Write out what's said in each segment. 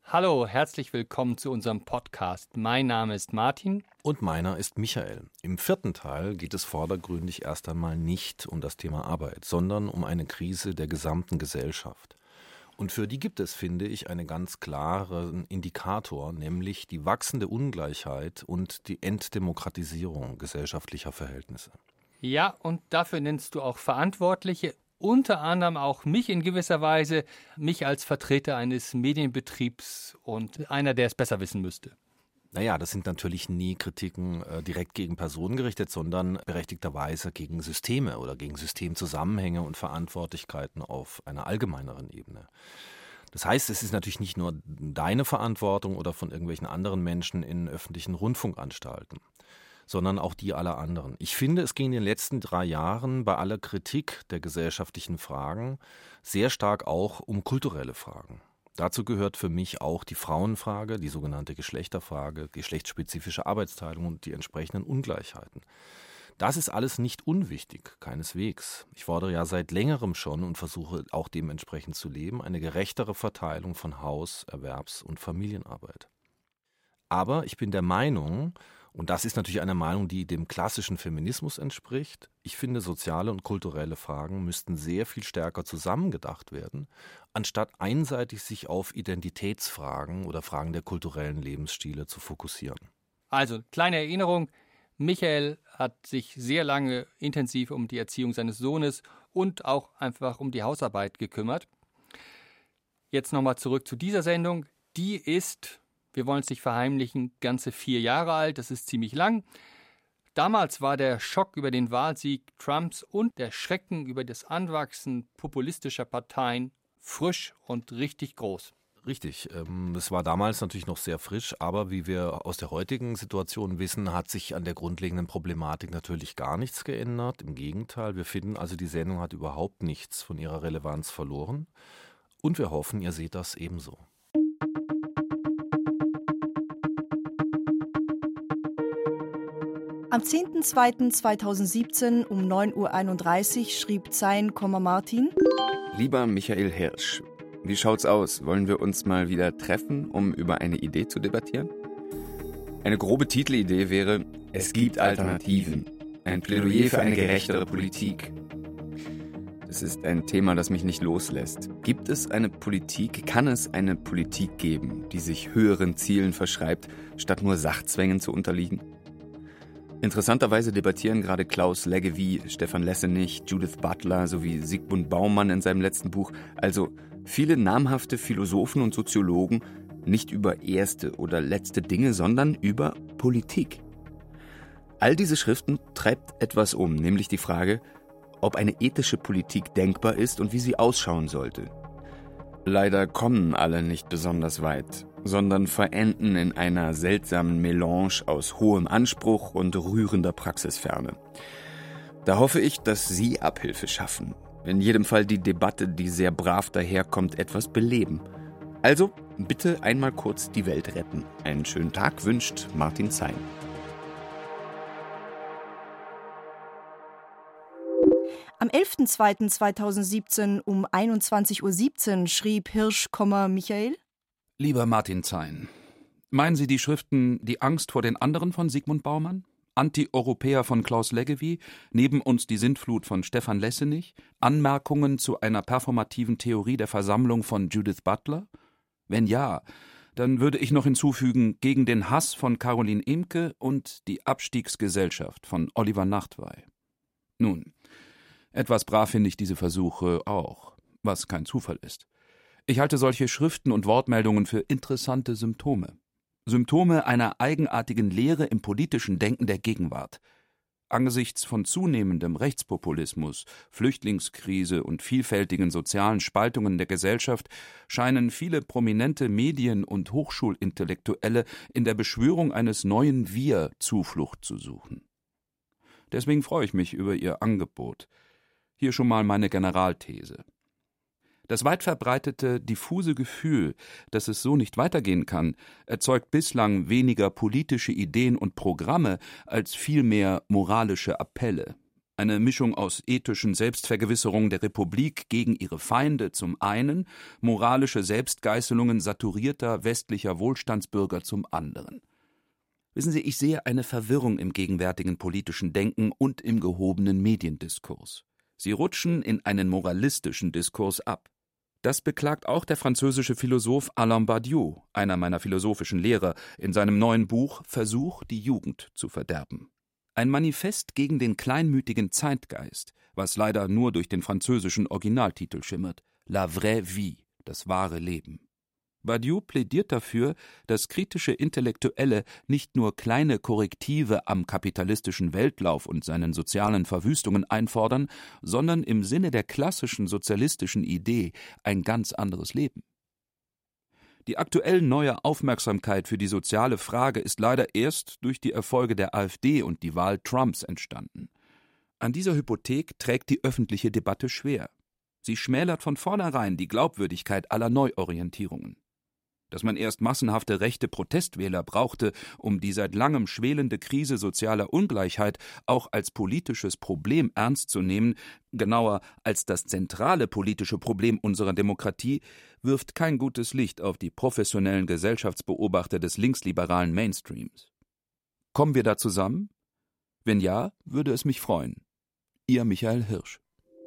Hallo, herzlich willkommen zu unserem Podcast. Mein Name ist Martin. Und meiner ist Michael. Im 4. Teil geht es vordergründig erst einmal nicht um das Thema Arbeit, sondern um eine Krise der gesamten Gesellschaft. Und für die gibt es, finde ich, einen ganz klaren Indikator, nämlich die wachsende Ungleichheit und die Entdemokratisierung gesellschaftlicher Verhältnisse. Ja, und dafür nennst du auch Verantwortliche, unter anderem auch mich in gewisser Weise, mich als Vertreter eines Medienbetriebs und einer, der es besser wissen müsste. Naja, das sind natürlich nie Kritiken direkt gegen Personen gerichtet, sondern berechtigterweise gegen Systeme oder gegen Systemzusammenhänge und Verantwortlichkeiten auf einer allgemeineren Ebene. Das heißt, es ist natürlich nicht nur deine Verantwortung oder von irgendwelchen anderen Menschen in öffentlichen Rundfunkanstalten, sondern auch die aller anderen. Ich finde, es ging in den letzten 3 Jahren bei aller Kritik der gesellschaftlichen Fragen sehr stark auch um kulturelle Fragen. Dazu gehört für mich auch die Frauenfrage, die sogenannte Geschlechterfrage, geschlechtsspezifische Arbeitsteilung und die entsprechenden Ungleichheiten. Das ist alles nicht unwichtig, keineswegs. Ich fordere ja seit längerem schon und versuche auch dementsprechend zu leben, eine gerechtere Verteilung von Haus-, Erwerbs- und Familienarbeit. Aber ich bin der Meinung, und das ist natürlich eine Meinung, die dem klassischen Feminismus entspricht, ich finde, soziale und kulturelle Fragen müssten sehr viel stärker zusammengedacht werden, anstatt einseitig sich auf Identitätsfragen oder Fragen der kulturellen Lebensstile zu fokussieren. Also, kleine Erinnerung, Michael hat sich sehr lange intensiv um die Erziehung seines Sohnes und auch einfach um die Hausarbeit gekümmert. Jetzt nochmal zurück zu dieser Sendung. Die ist, wir wollen es nicht verheimlichen, ganze 4 Jahre alt, das ist ziemlich lang. Damals war der Schock über den Wahlsieg Trumps und der Schrecken über das Anwachsen populistischer Parteien frisch und richtig groß. Richtig, es war damals natürlich noch sehr frisch, aber wie wir aus der heutigen Situation wissen, hat sich an der grundlegenden Problematik natürlich gar nichts geändert. Im Gegenteil, wir finden also, die Sendung hat überhaupt nichts von ihrer Relevanz verloren und wir hoffen, ihr seht das ebenso. Am 10.02.2017 um 9.31 Uhr schrieb Zein, Martin: Lieber Michael Hirsch, wie schaut's aus? Wollen wir uns mal wieder treffen, um über eine Idee zu debattieren? Eine grobe Titelidee wäre: Es gibt Alternativen. Ein Plädoyer für eine gerechtere Politik. Das ist ein Thema, das mich nicht loslässt. Gibt es eine Politik, kann es eine Politik geben, die sich höheren Zielen verschreibt, statt nur Sachzwängen zu unterliegen? Interessanterweise debattieren gerade Klaus Leggevi, Stefan Lessenich, Judith Butler sowie Zygmunt Bauman in seinem letzten Buch, also viele namhafte Philosophen und Soziologen, nicht über erste oder letzte Dinge, sondern über Politik. All diese Schriften treibt etwas um, nämlich die Frage, ob eine ethische Politik denkbar ist und wie sie ausschauen sollte. Leider kommen alle nicht besonders weit, sondern verenden in einer seltsamen Melange aus hohem Anspruch und rührender Praxisferne. Da hoffe ich, dass Sie Abhilfe schaffen. In jedem Fall die Debatte, die sehr brav daherkommt, etwas beleben. Also bitte einmal kurz die Welt retten. Einen schönen Tag wünscht Martin Zein. Am 11.02.2017 um 21.17 Uhr schrieb Hirsch, Michael: Lieber Martin Zein, meinen Sie die Schriften Die Angst vor den anderen von Zygmunt Bauman, Anti-Europäer von Klaus Leggevi, Neben uns die Sintflut von Stefan Lessenich, Anmerkungen zu einer performativen Theorie der Versammlung von Judith Butler? Wenn ja, dann würde ich noch hinzufügen Gegen den Hass von Caroline Imke und Die Abstiegsgesellschaft von Oliver Nachtwey. Nun, etwas brav finde ich diese Versuche auch, was kein Zufall ist. Ich halte solche Schriften und Wortmeldungen für interessante Symptome. Symptome einer eigenartigen Leere im politischen Denken der Gegenwart. Angesichts von zunehmendem Rechtspopulismus, Flüchtlingskrise und vielfältigen sozialen Spaltungen der Gesellschaft scheinen viele prominente Medien- und Hochschulintellektuelle in der Beschwörung eines neuen Wir Zuflucht zu suchen. Deswegen freue ich mich über Ihr Angebot. Hier schon mal meine Generalthese. Das weit verbreitete, diffuse Gefühl, dass es so nicht weitergehen kann, erzeugt bislang weniger politische Ideen und Programme als vielmehr moralische Appelle. Eine Mischung aus ethischen Selbstvergewisserungen der Republik gegen ihre Feinde zum einen, moralische Selbstgeißelungen saturierter westlicher Wohlstandsbürger zum anderen. Wissen Sie, ich sehe eine Verwirrung im gegenwärtigen politischen Denken und im gehobenen Mediendiskurs. Sie rutschen in einen moralistischen Diskurs ab. Das beklagt auch der französische Philosoph Alain Badiou, einer meiner philosophischen Lehrer, in seinem neuen Buch »Versuch, die Jugend zu verderben«. Ein Manifest gegen den kleinmütigen Zeitgeist, was leider nur durch den französischen Originaltitel schimmert, »La vraie vie«, das wahre Leben. Badiou plädiert dafür, dass kritische Intellektuelle nicht nur kleine Korrektive am kapitalistischen Weltlauf und seinen sozialen Verwüstungen einfordern, sondern im Sinne der klassischen sozialistischen Idee ein ganz anderes Leben. Die aktuell neue Aufmerksamkeit für die soziale Frage ist leider erst durch die Erfolge der AfD und die Wahl Trumps entstanden. An dieser Hypothek trägt die öffentliche Debatte schwer. Sie schmälert von vornherein die Glaubwürdigkeit aller Neuorientierungen. Dass man erst massenhafte rechte Protestwähler brauchte, um die seit langem schwelende Krise sozialer Ungleichheit auch als politisches Problem ernst zu nehmen, genauer als das zentrale politische Problem unserer Demokratie, wirft kein gutes Licht auf die professionellen Gesellschaftsbeobachter des linksliberalen Mainstreams. Kommen wir da zusammen? Wenn ja, würde es mich freuen. Ihr Michael Hirsch.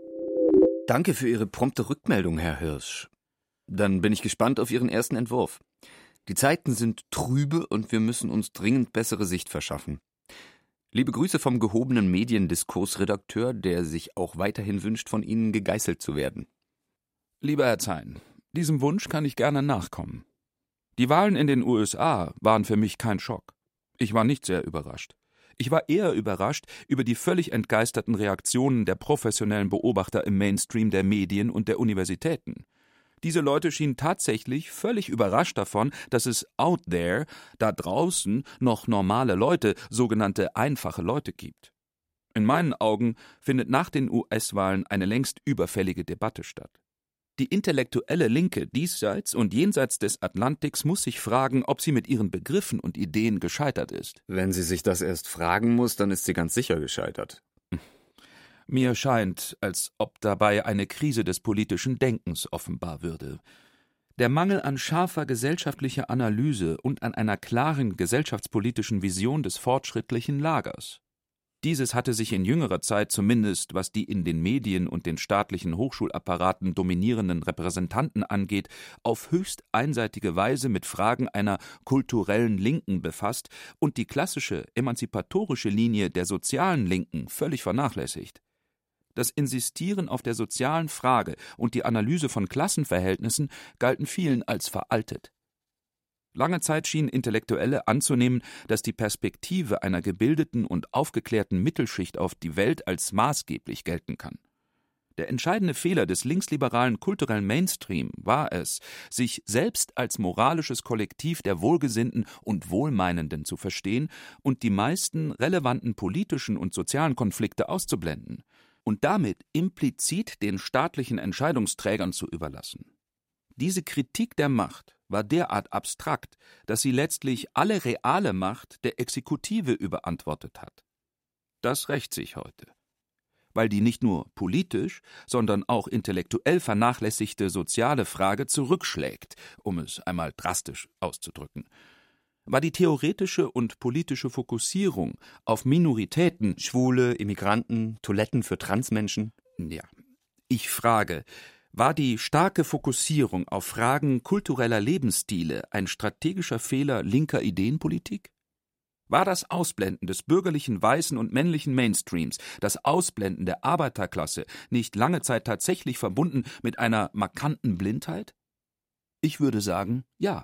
Danke für Ihre prompte Rückmeldung, Herr Hirsch. Dann bin ich gespannt auf Ihren ersten Entwurf. Die Zeiten sind trübe und wir müssen uns dringend bessere Sicht verschaffen. Liebe Grüße vom gehobenen Mediendiskursredakteur, der sich auch weiterhin wünscht, von Ihnen gegeißelt zu werden. Lieber Herr Zein, diesem Wunsch kann ich gerne nachkommen. Die Wahlen in den USA waren für mich kein Schock. Ich war nicht sehr überrascht. Ich war eher überrascht über die völlig entgeisterten Reaktionen der professionellen Beobachter im Mainstream der Medien und der Universitäten. Diese Leute schienen tatsächlich völlig überrascht davon, dass es out there, da draußen, noch normale Leute, sogenannte einfache Leute gibt. In meinen Augen findet nach den US-Wahlen eine längst überfällige Debatte statt. Die intellektuelle Linke diesseits und jenseits des Atlantiks muss sich fragen, ob sie mit ihren Begriffen und Ideen gescheitert ist. Wenn sie sich das erst fragen muss, dann ist sie ganz sicher gescheitert. Mir scheint, als ob dabei eine Krise des politischen Denkens offenbar würde. Der Mangel an scharfer gesellschaftlicher Analyse und an einer klaren gesellschaftspolitischen Vision des fortschrittlichen Lagers. Dieses hatte sich in jüngerer Zeit zumindest, was die in den Medien und den staatlichen Hochschulapparaten dominierenden Repräsentanten angeht, auf höchst einseitige Weise mit Fragen einer kulturellen Linken befasst und die klassische emanzipatorische Linie der sozialen Linken völlig vernachlässigt. Das Insistieren auf der sozialen Frage und die Analyse von Klassenverhältnissen galten vielen als veraltet. Lange Zeit schienen Intellektuelle anzunehmen, dass die Perspektive einer gebildeten und aufgeklärten Mittelschicht auf die Welt als maßgeblich gelten kann. Der entscheidende Fehler des linksliberalen kulturellen Mainstream war es, sich selbst als moralisches Kollektiv der Wohlgesinnten und Wohlmeinenden zu verstehen und die meisten relevanten politischen und sozialen Konflikte auszublenden und damit implizit den staatlichen Entscheidungsträgern zu überlassen. Diese Kritik der Macht war derart abstrakt, dass sie letztlich alle reale Macht der Exekutive überantwortet hat. Das rächt sich heute, weil die nicht nur politisch, sondern auch intellektuell vernachlässigte soziale Frage zurückschlägt, um es einmal drastisch auszudrücken. War die theoretische und politische Fokussierung auf Minoritäten, Schwule, Immigranten, Toiletten für Transmenschen? Ja, ich frage, war die starke Fokussierung auf Fragen kultureller Lebensstile ein strategischer Fehler linker Ideenpolitik? War das Ausblenden des bürgerlichen weißen und männlichen Mainstreams, das Ausblenden der Arbeiterklasse nicht lange Zeit tatsächlich verbunden mit einer markanten Blindheit? Ich würde sagen, ja.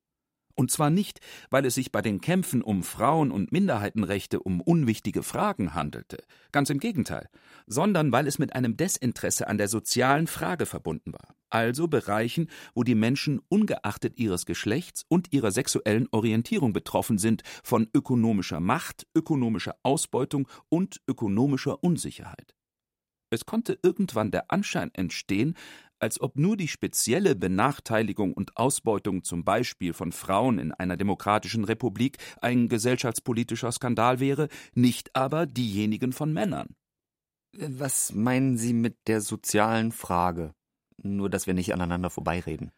Und zwar nicht, weil es sich bei den Kämpfen um Frauen- und Minderheitenrechte um unwichtige Fragen handelte, ganz im Gegenteil, sondern weil es mit einem Desinteresse an der sozialen Frage verbunden war, also Bereichen, wo die Menschen ungeachtet ihres Geschlechts und ihrer sexuellen Orientierung betroffen sind von ökonomischer Macht, ökonomischer Ausbeutung und ökonomischer Unsicherheit. Es konnte irgendwann der Anschein entstehen, als ob nur die spezielle Benachteiligung und Ausbeutung zum Beispiel von Frauen in einer demokratischen Republik ein gesellschaftspolitischer Skandal wäre, nicht aber diejenigen von Männern. Was meinen Sie mit der sozialen Frage? Nur, dass wir nicht aneinander vorbeireden.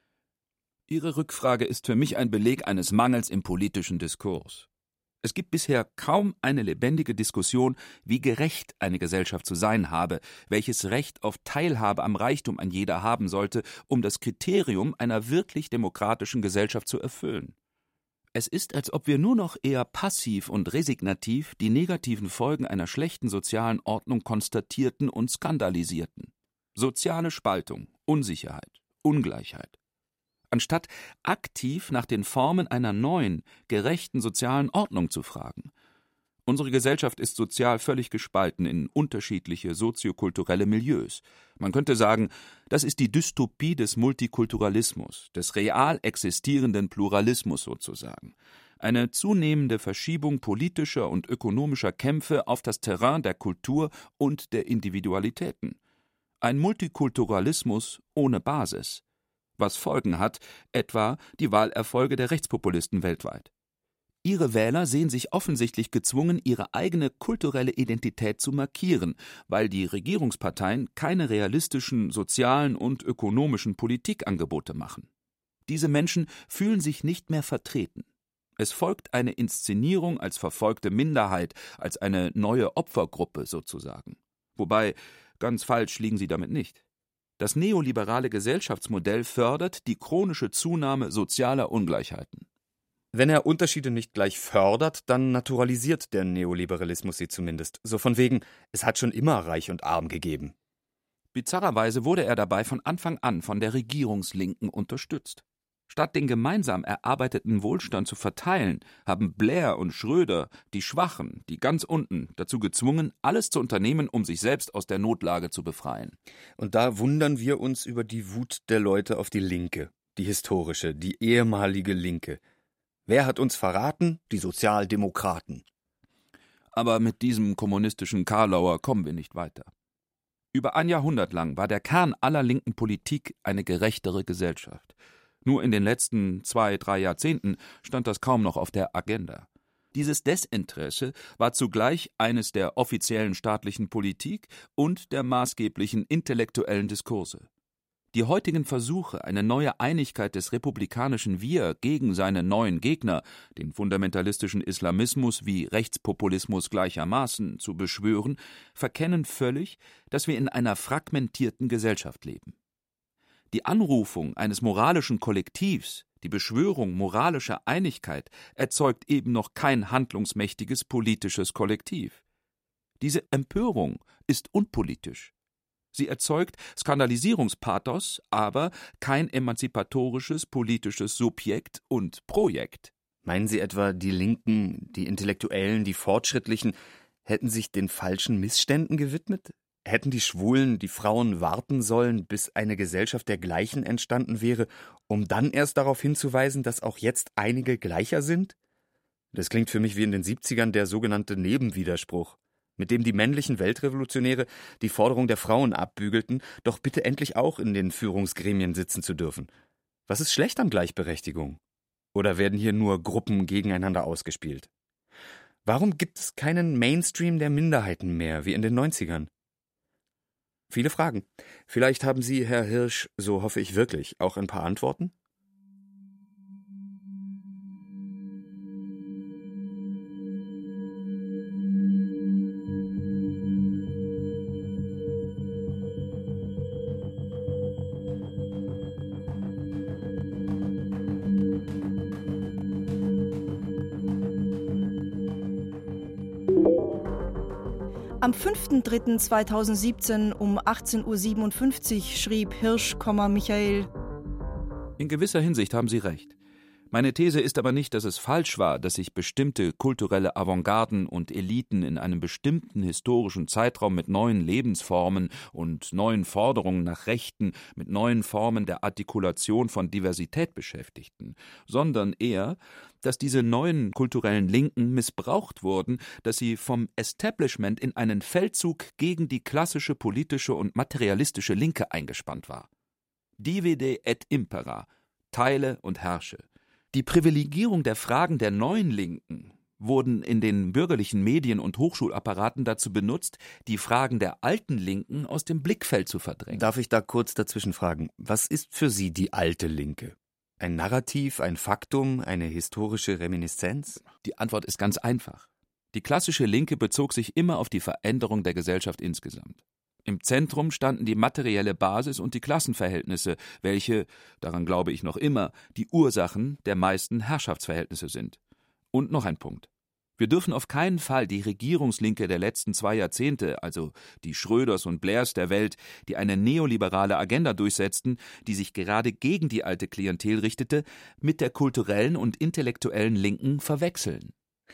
Ihre Rückfrage ist für mich ein Beleg eines Mangels im politischen Diskurs. Es gibt bisher kaum eine lebendige Diskussion, wie gerecht eine Gesellschaft zu sein habe, welches Recht auf Teilhabe am Reichtum ein jeder haben sollte, um das Kriterium einer wirklich demokratischen Gesellschaft zu erfüllen. Es ist, als ob wir nur noch eher passiv und resignativ die negativen Folgen einer schlechten sozialen Ordnung konstatierten und skandalisierten. Soziale Spaltung, Unsicherheit, Ungleichheit. Anstatt aktiv nach den Formen einer neuen, gerechten sozialen Ordnung zu fragen. Unsere Gesellschaft ist sozial völlig gespalten in unterschiedliche soziokulturelle Milieus. Man könnte sagen, das ist die Dystopie des Multikulturalismus, des real existierenden Pluralismus sozusagen. Eine zunehmende Verschiebung politischer und ökonomischer Kämpfe auf das Terrain der Kultur und der Individualitäten. Ein Multikulturalismus ohne Basis. Was Folgen hat, etwa die Wahlerfolge der Rechtspopulisten weltweit. Ihre Wähler sehen sich offensichtlich gezwungen, ihre eigene kulturelle Identität zu markieren, weil die Regierungsparteien keine realistischen sozialen und ökonomischen Politikangebote machen. Diese Menschen fühlen sich nicht mehr vertreten. Es folgt eine Inszenierung als verfolgte Minderheit, als eine neue Opfergruppe sozusagen. Wobei, ganz falsch liegen sie damit nicht. Das neoliberale Gesellschaftsmodell fördert die chronische Zunahme sozialer Ungleichheiten. Wenn er Unterschiede nicht gleich fördert, dann naturalisiert der Neoliberalismus sie zumindest. So von wegen, es hat schon immer Reich und Arm gegeben. Bizarrerweise wurde er dabei von Anfang an von der Regierungslinken unterstützt. Statt den gemeinsam erarbeiteten Wohlstand zu verteilen, haben Blair und Schröder die Schwachen, die ganz unten, dazu gezwungen, alles zu unternehmen, um sich selbst aus der Notlage zu befreien. Und da wundern wir uns über die Wut der Leute auf die Linke, die historische, die ehemalige Linke. Wer hat uns verraten? Die Sozialdemokraten. Aber mit diesem kommunistischen Karlauer kommen wir nicht weiter. Über ein Jahrhundert lang war der Kern aller linken Politik eine gerechtere Gesellschaft. Nur in den letzten 2-3 Jahrzehnten stand das kaum noch auf der Agenda. Dieses Desinteresse war zugleich eines der offiziellen staatlichen Politik und der maßgeblichen intellektuellen Diskurse. Die heutigen Versuche, eine neue Einigkeit des republikanischen Wir gegen seine neuen Gegner, den fundamentalistischen Islamismus wie Rechtspopulismus gleichermaßen, zu beschwören, verkennen völlig, dass wir in einer fragmentierten Gesellschaft leben. Die Anrufung eines moralischen Kollektivs, die Beschwörung moralischer Einigkeit, erzeugt eben noch kein handlungsmächtiges politisches Kollektiv. Diese Empörung ist unpolitisch. Sie erzeugt Skandalisierungspathos, aber kein emanzipatorisches politisches Subjekt und Projekt. Meinen Sie etwa, die Linken, die Intellektuellen, die Fortschrittlichen hätten sich den falschen Missständen gewidmet? Hätten die Schwulen, die Frauen warten sollen, bis eine Gesellschaft der Gleichen entstanden wäre, um dann erst darauf hinzuweisen, dass auch jetzt einige gleicher sind? Das klingt für mich wie in den 70ern der sogenannte Nebenwiderspruch, mit dem die männlichen Weltrevolutionäre die Forderung der Frauen abbügelten, doch bitte endlich auch in den Führungsgremien sitzen zu dürfen. Was ist schlecht an Gleichberechtigung? Oder werden hier nur Gruppen gegeneinander ausgespielt? Warum gibt es keinen Mainstream der Minderheiten mehr, wie in den 90ern? Viele Fragen. Vielleicht haben Sie, Herr Hirsch, so hoffe ich wirklich, auch ein paar Antworten? Am 5.3.2017 um 18.57 Uhr schrieb Hirsch, Michael: In gewisser Hinsicht haben Sie recht. Meine These ist aber nicht, dass es falsch war, dass sich bestimmte kulturelle Avantgarden und Eliten in einem bestimmten historischen Zeitraum mit neuen Lebensformen und neuen Forderungen nach Rechten, mit neuen Formen der Artikulation von Diversität beschäftigten, sondern eher, dass diese neuen kulturellen Linken missbraucht wurden, dass sie vom Establishment in einen Feldzug gegen die klassische politische und materialistische Linke eingespannt war. Divide et impera, teile und herrsche. Die Privilegierung der Fragen der neuen Linken wurden in den bürgerlichen Medien und Hochschulapparaten dazu benutzt, die Fragen der alten Linken aus dem Blickfeld zu verdrängen. Darf ich da kurz dazwischen fragen, was ist für Sie die alte Linke? Ein Narrativ, ein Faktum, eine historische Reminiszenz? Die Antwort ist ganz einfach. Die klassische Linke bezog sich immer auf die Veränderung der Gesellschaft insgesamt. Im Zentrum standen die materielle Basis und die Klassenverhältnisse, welche, daran glaube ich noch immer, die Ursachen der meisten Herrschaftsverhältnisse sind. Und noch ein Punkt. Wir dürfen auf keinen Fall die Regierungslinke der letzten 2 Jahrzehnte, also die Schröders und Blairs der Welt, die eine neoliberale Agenda durchsetzten, die sich gerade gegen die alte Klientel richtete, mit der kulturellen und intellektuellen Linken verwechseln.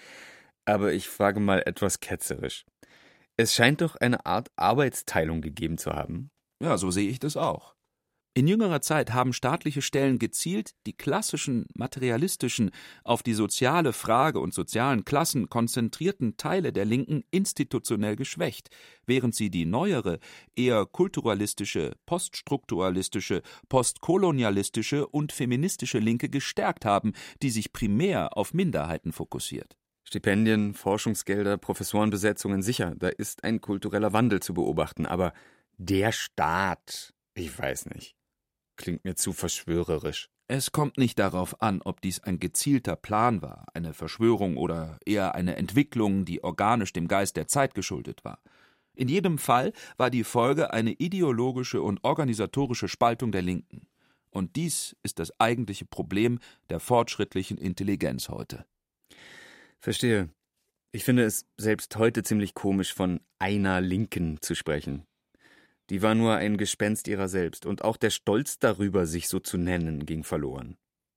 Aber ich frage mal etwas ketzerisch. Es scheint doch eine Art Arbeitsteilung gegeben zu haben. Ja, so sehe ich das auch. In jüngerer Zeit haben staatliche Stellen gezielt die klassischen, materialistischen, auf die soziale Frage und sozialen Klassen konzentrierten Teile der Linken institutionell geschwächt, während sie die neuere, eher kulturalistische, poststrukturalistische, postkolonialistische und feministische Linke gestärkt haben, die sich primär auf Minderheiten fokussiert. Stipendien, Forschungsgelder, Professorenbesetzungen, sicher, da ist ein kultureller Wandel zu beobachten, aber der Staat, ich weiß nicht, klingt mir zu verschwörerisch. Es kommt nicht darauf an, ob dies ein gezielter Plan war, eine Verschwörung oder eher eine Entwicklung, die organisch dem Geist der Zeit geschuldet war. In jedem Fall war die Folge eine ideologische und organisatorische Spaltung der Linken. Und dies ist das eigentliche Problem der fortschrittlichen Intelligenz heute. Verstehe. Ich finde es selbst heute ziemlich komisch, von einer Linken zu sprechen. Die war nur ein Gespenst ihrer selbst, und auch der Stolz darüber, sich so zu nennen, ging verloren.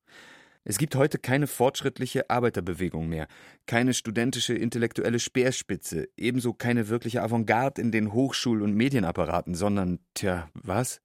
Es gibt heute keine fortschrittliche Arbeiterbewegung mehr, keine studentische intellektuelle Speerspitze, ebenso keine wirkliche Avantgarde in den Hochschul- und Medienapparaten, sondern, was?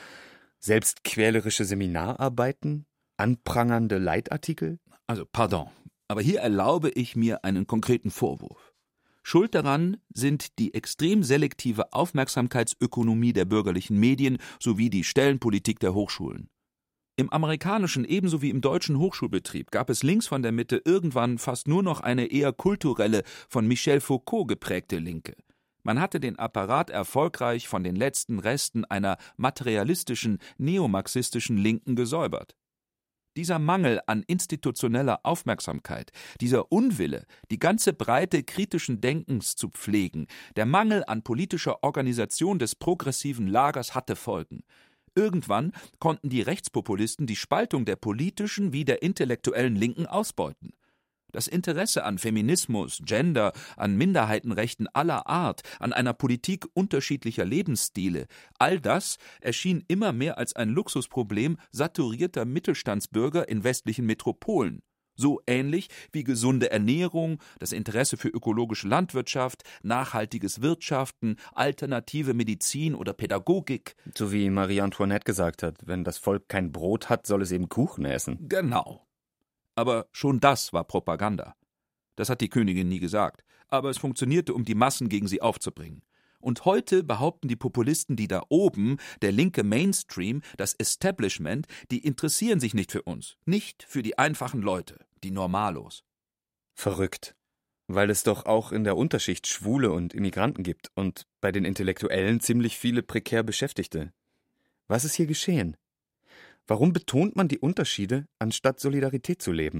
Selbstquälerische Seminararbeiten? Anprangernde Leitartikel? Also, pardon. Aber hier erlaube ich mir einen konkreten Vorwurf. Schuld daran sind die extrem selektive Aufmerksamkeitsökonomie der bürgerlichen Medien sowie die Stellenpolitik der Hochschulen. Im amerikanischen ebenso wie im deutschen Hochschulbetrieb gab es links von der Mitte irgendwann fast nur noch eine eher kulturelle, von Michel Foucault geprägte Linke. Man hatte den Apparat erfolgreich von den letzten Resten einer materialistischen, neomarxistischen Linken gesäubert. Dieser Mangel an institutioneller Aufmerksamkeit, dieser Unwille, die ganze Breite kritischen Denkens zu pflegen, der Mangel an politischer Organisation des progressiven Lagers hatte Folgen. Irgendwann konnten die Rechtspopulisten die Spaltung der politischen wie der intellektuellen Linken ausbeuten. Das Interesse an Feminismus, Gender, an Minderheitenrechten aller Art, an einer Politik unterschiedlicher Lebensstile, all das erschien immer mehr als ein Luxusproblem saturierter Mittelstandsbürger in westlichen Metropolen. So ähnlich wie gesunde Ernährung, das Interesse für ökologische Landwirtschaft, nachhaltiges Wirtschaften, alternative Medizin oder Pädagogik. So wie Marie Antoinette gesagt hat, wenn das Volk kein Brot hat, soll es eben Kuchen essen. Genau. Aber schon das war Propaganda. Das hat die Königin nie gesagt, aber es funktionierte, um die Massen gegen sie aufzubringen. Und heute behaupten die Populisten, die da oben, der linke Mainstream, das Establishment, die interessieren sich nicht für uns, nicht für die einfachen Leute, die Normalos. Verrückt. Weil es doch auch in der Unterschicht Schwule und Immigranten gibt und bei den Intellektuellen ziemlich viele prekär Beschäftigte. Was ist hier geschehen? Warum betont man die Unterschiede, anstatt Solidarität zu leben?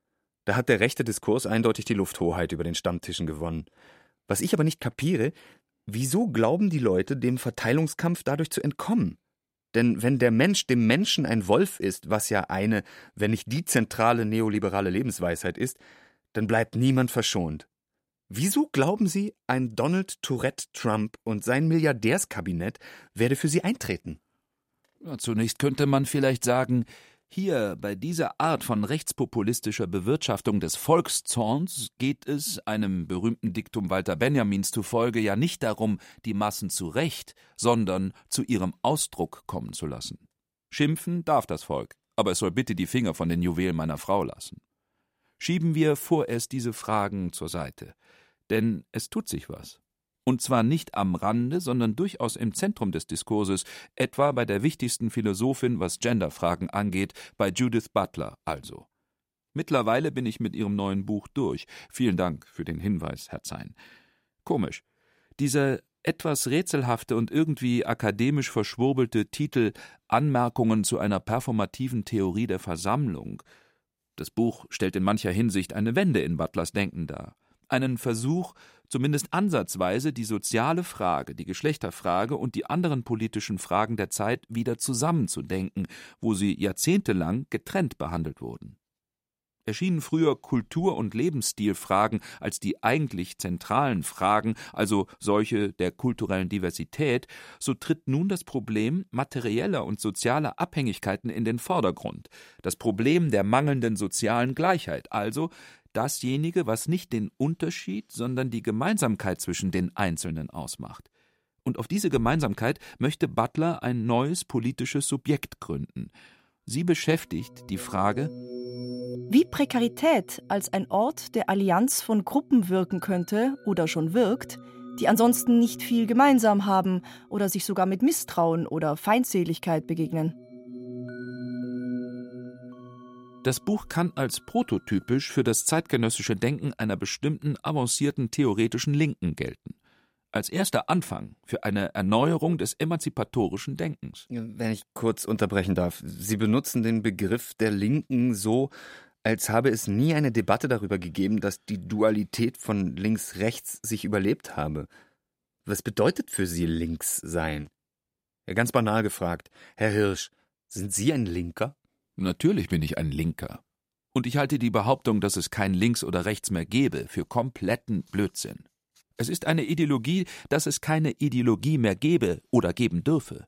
Da hat der rechte Diskurs eindeutig die Lufthoheit über den Stammtischen gewonnen. Was ich aber nicht kapiere, wieso glauben die Leute, dem Verteilungskampf dadurch zu entkommen? Denn wenn der Mensch dem Menschen ein Wolf ist, was ja eine, wenn nicht die zentrale neoliberale Lebensweisheit ist, dann bleibt niemand verschont. Wieso glauben Sie, ein Donald Tourette Trump und sein Milliardärskabinett werde für Sie eintreten? Ja, zunächst könnte man vielleicht sagen, hier bei dieser Art von rechtspopulistischer Bewirtschaftung des Volkszorns geht es, einem berühmten Diktum Walter Benjamins zufolge, ja nicht darum, die Massen zu Recht, sondern zu ihrem Ausdruck kommen zu lassen. Schimpfen darf das Volk, aber es soll bitte die Finger von den Juwelen meiner Frau lassen. Schieben wir vorerst diese Fragen zur Seite, denn es tut sich was. Und zwar nicht am Rande, sondern durchaus im Zentrum des Diskurses, etwa bei der wichtigsten Philosophin, was Genderfragen angeht, bei Judith Butler also. Mittlerweile bin ich mit Ihrem neuen Buch durch. Vielen Dank für den Hinweis, Herr Zein. Komisch. Dieser etwas rätselhafte und irgendwie akademisch verschwurbelte Titel »Anmerkungen zu einer performativen Theorie der Versammlung«. Das Buch stellt in mancher Hinsicht eine Wende in Butlers Denken dar. Einen Versuch, zumindest ansatzweise die soziale Frage, die Geschlechterfrage und die anderen politischen Fragen der Zeit wieder zusammenzudenken, wo sie jahrzehntelang getrennt behandelt wurden. Erschienen früher Kultur- und Lebensstilfragen als die eigentlich zentralen Fragen, also solche der kulturellen Diversität, so tritt nun das Problem materieller und sozialer Abhängigkeiten in den Vordergrund, das Problem der mangelnden sozialen Gleichheit, also dasjenige, was nicht den Unterschied, sondern die Gemeinsamkeit zwischen den Einzelnen ausmacht. Und auf diese Gemeinsamkeit möchte Butler ein neues politisches Subjekt gründen. Sie beschäftigt die Frage, wie Prekarität als ein Ort der Allianz von Gruppen wirken könnte oder schon wirkt, die ansonsten nicht viel gemeinsam haben oder sich sogar mit Misstrauen oder Feindseligkeit begegnen. Das Buch kann als prototypisch für das zeitgenössische Denken einer bestimmten avancierten theoretischen Linken gelten. Als erster Anfang für eine Erneuerung des emanzipatorischen Denkens. Wenn ich kurz unterbrechen darf. Sie benutzen den Begriff der Linken so, als habe es nie eine Debatte darüber gegeben, dass die Dualität von links-rechts sich überlebt habe. Was bedeutet für Sie links sein? Ja, ganz banal gefragt. Herr Hirsch, sind Sie ein Linker? Natürlich bin ich ein Linker. Und ich halte die Behauptung, dass es kein Links oder Rechts mehr gäbe, für kompletten Blödsinn. Es ist eine Ideologie, dass es keine Ideologie mehr gäbe oder geben dürfe.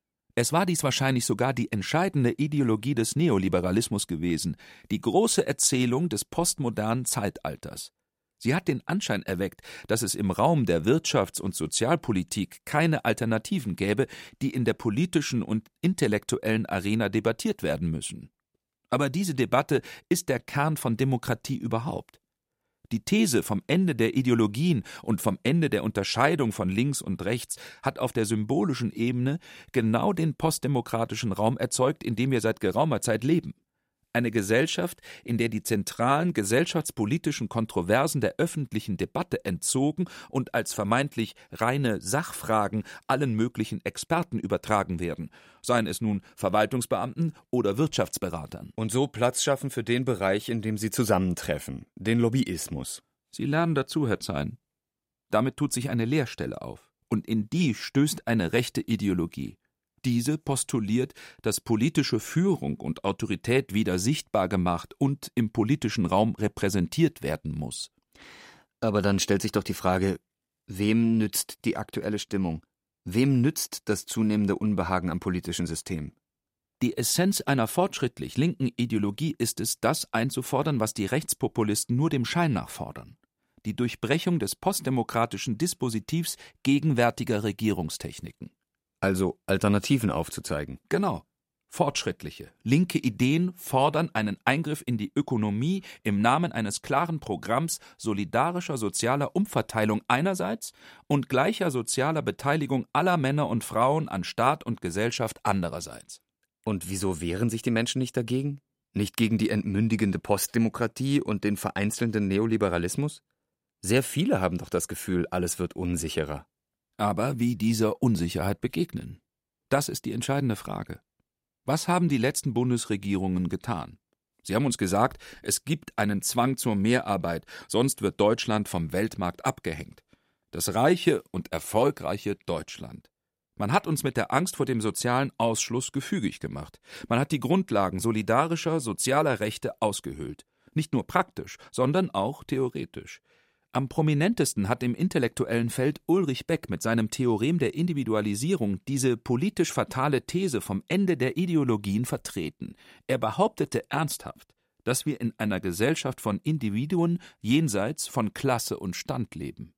Es war dies wahrscheinlich sogar die entscheidende Ideologie des Neoliberalismus gewesen, die große Erzählung des postmodernen Zeitalters. Sie hat den Anschein erweckt, dass es im Raum der Wirtschafts- und Sozialpolitik keine Alternativen gäbe, die in der politischen und intellektuellen Arena debattiert werden müssen. Aber diese Debatte ist der Kern von Demokratie überhaupt. Die These vom Ende der Ideologien und vom Ende der Unterscheidung von links und rechts hat auf der symbolischen Ebene genau den postdemokratischen Raum erzeugt, in dem wir seit geraumer Zeit leben. Eine Gesellschaft, in der die zentralen gesellschaftspolitischen Kontroversen der öffentlichen Debatte entzogen und als vermeintlich reine Sachfragen allen möglichen Experten übertragen werden, seien es nun Verwaltungsbeamten oder Wirtschaftsberatern. Und so Platz schaffen für den Bereich, in dem sie zusammentreffen, den Lobbyismus. Sie lernen dazu, Herr Zein. Damit tut sich eine Leerstelle auf, und in die stößt eine rechte Ideologie. Diese postuliert, dass politische Führung und Autorität wieder sichtbar gemacht und im politischen Raum repräsentiert werden muss. Aber dann stellt sich doch die Frage, wem nützt die aktuelle Stimmung? Wem nützt das zunehmende Unbehagen am politischen System? Die Essenz einer fortschrittlich linken Ideologie ist es, das einzufordern, was die Rechtspopulisten nur dem Schein nach fordern. Die Durchbrechung des postdemokratischen Dispositivs gegenwärtiger Regierungstechniken. Also Alternativen aufzuzeigen. Genau. Fortschrittliche, linke Ideen fordern einen Eingriff in die Ökonomie im Namen eines klaren Programms solidarischer sozialer Umverteilung einerseits und gleicher sozialer Beteiligung aller Männer und Frauen an Staat und Gesellschaft andererseits. Und wieso wehren sich die Menschen nicht dagegen? Nicht gegen die entmündigende Postdemokratie und den vereinzelnden Neoliberalismus? Sehr viele haben doch das Gefühl, alles wird unsicherer. Aber wie dieser Unsicherheit begegnen? Das ist die entscheidende Frage. Was haben die letzten Bundesregierungen getan? Sie haben uns gesagt, es gibt einen Zwang zur Mehrarbeit, sonst wird Deutschland vom Weltmarkt abgehängt. Das reiche und erfolgreiche Deutschland. Man hat uns mit der Angst vor dem sozialen Ausschluss gefügig gemacht. Man hat die Grundlagen solidarischer, sozialer Rechte ausgehöhlt. Nicht nur praktisch, sondern auch theoretisch. Am prominentesten hat im intellektuellen Feld Ulrich Beck mit seinem Theorem der Individualisierung diese politisch fatale These vom Ende der Ideologien vertreten. Er behauptete ernsthaft, dass wir in einer Gesellschaft von Individuen jenseits von Klasse und Stand leben.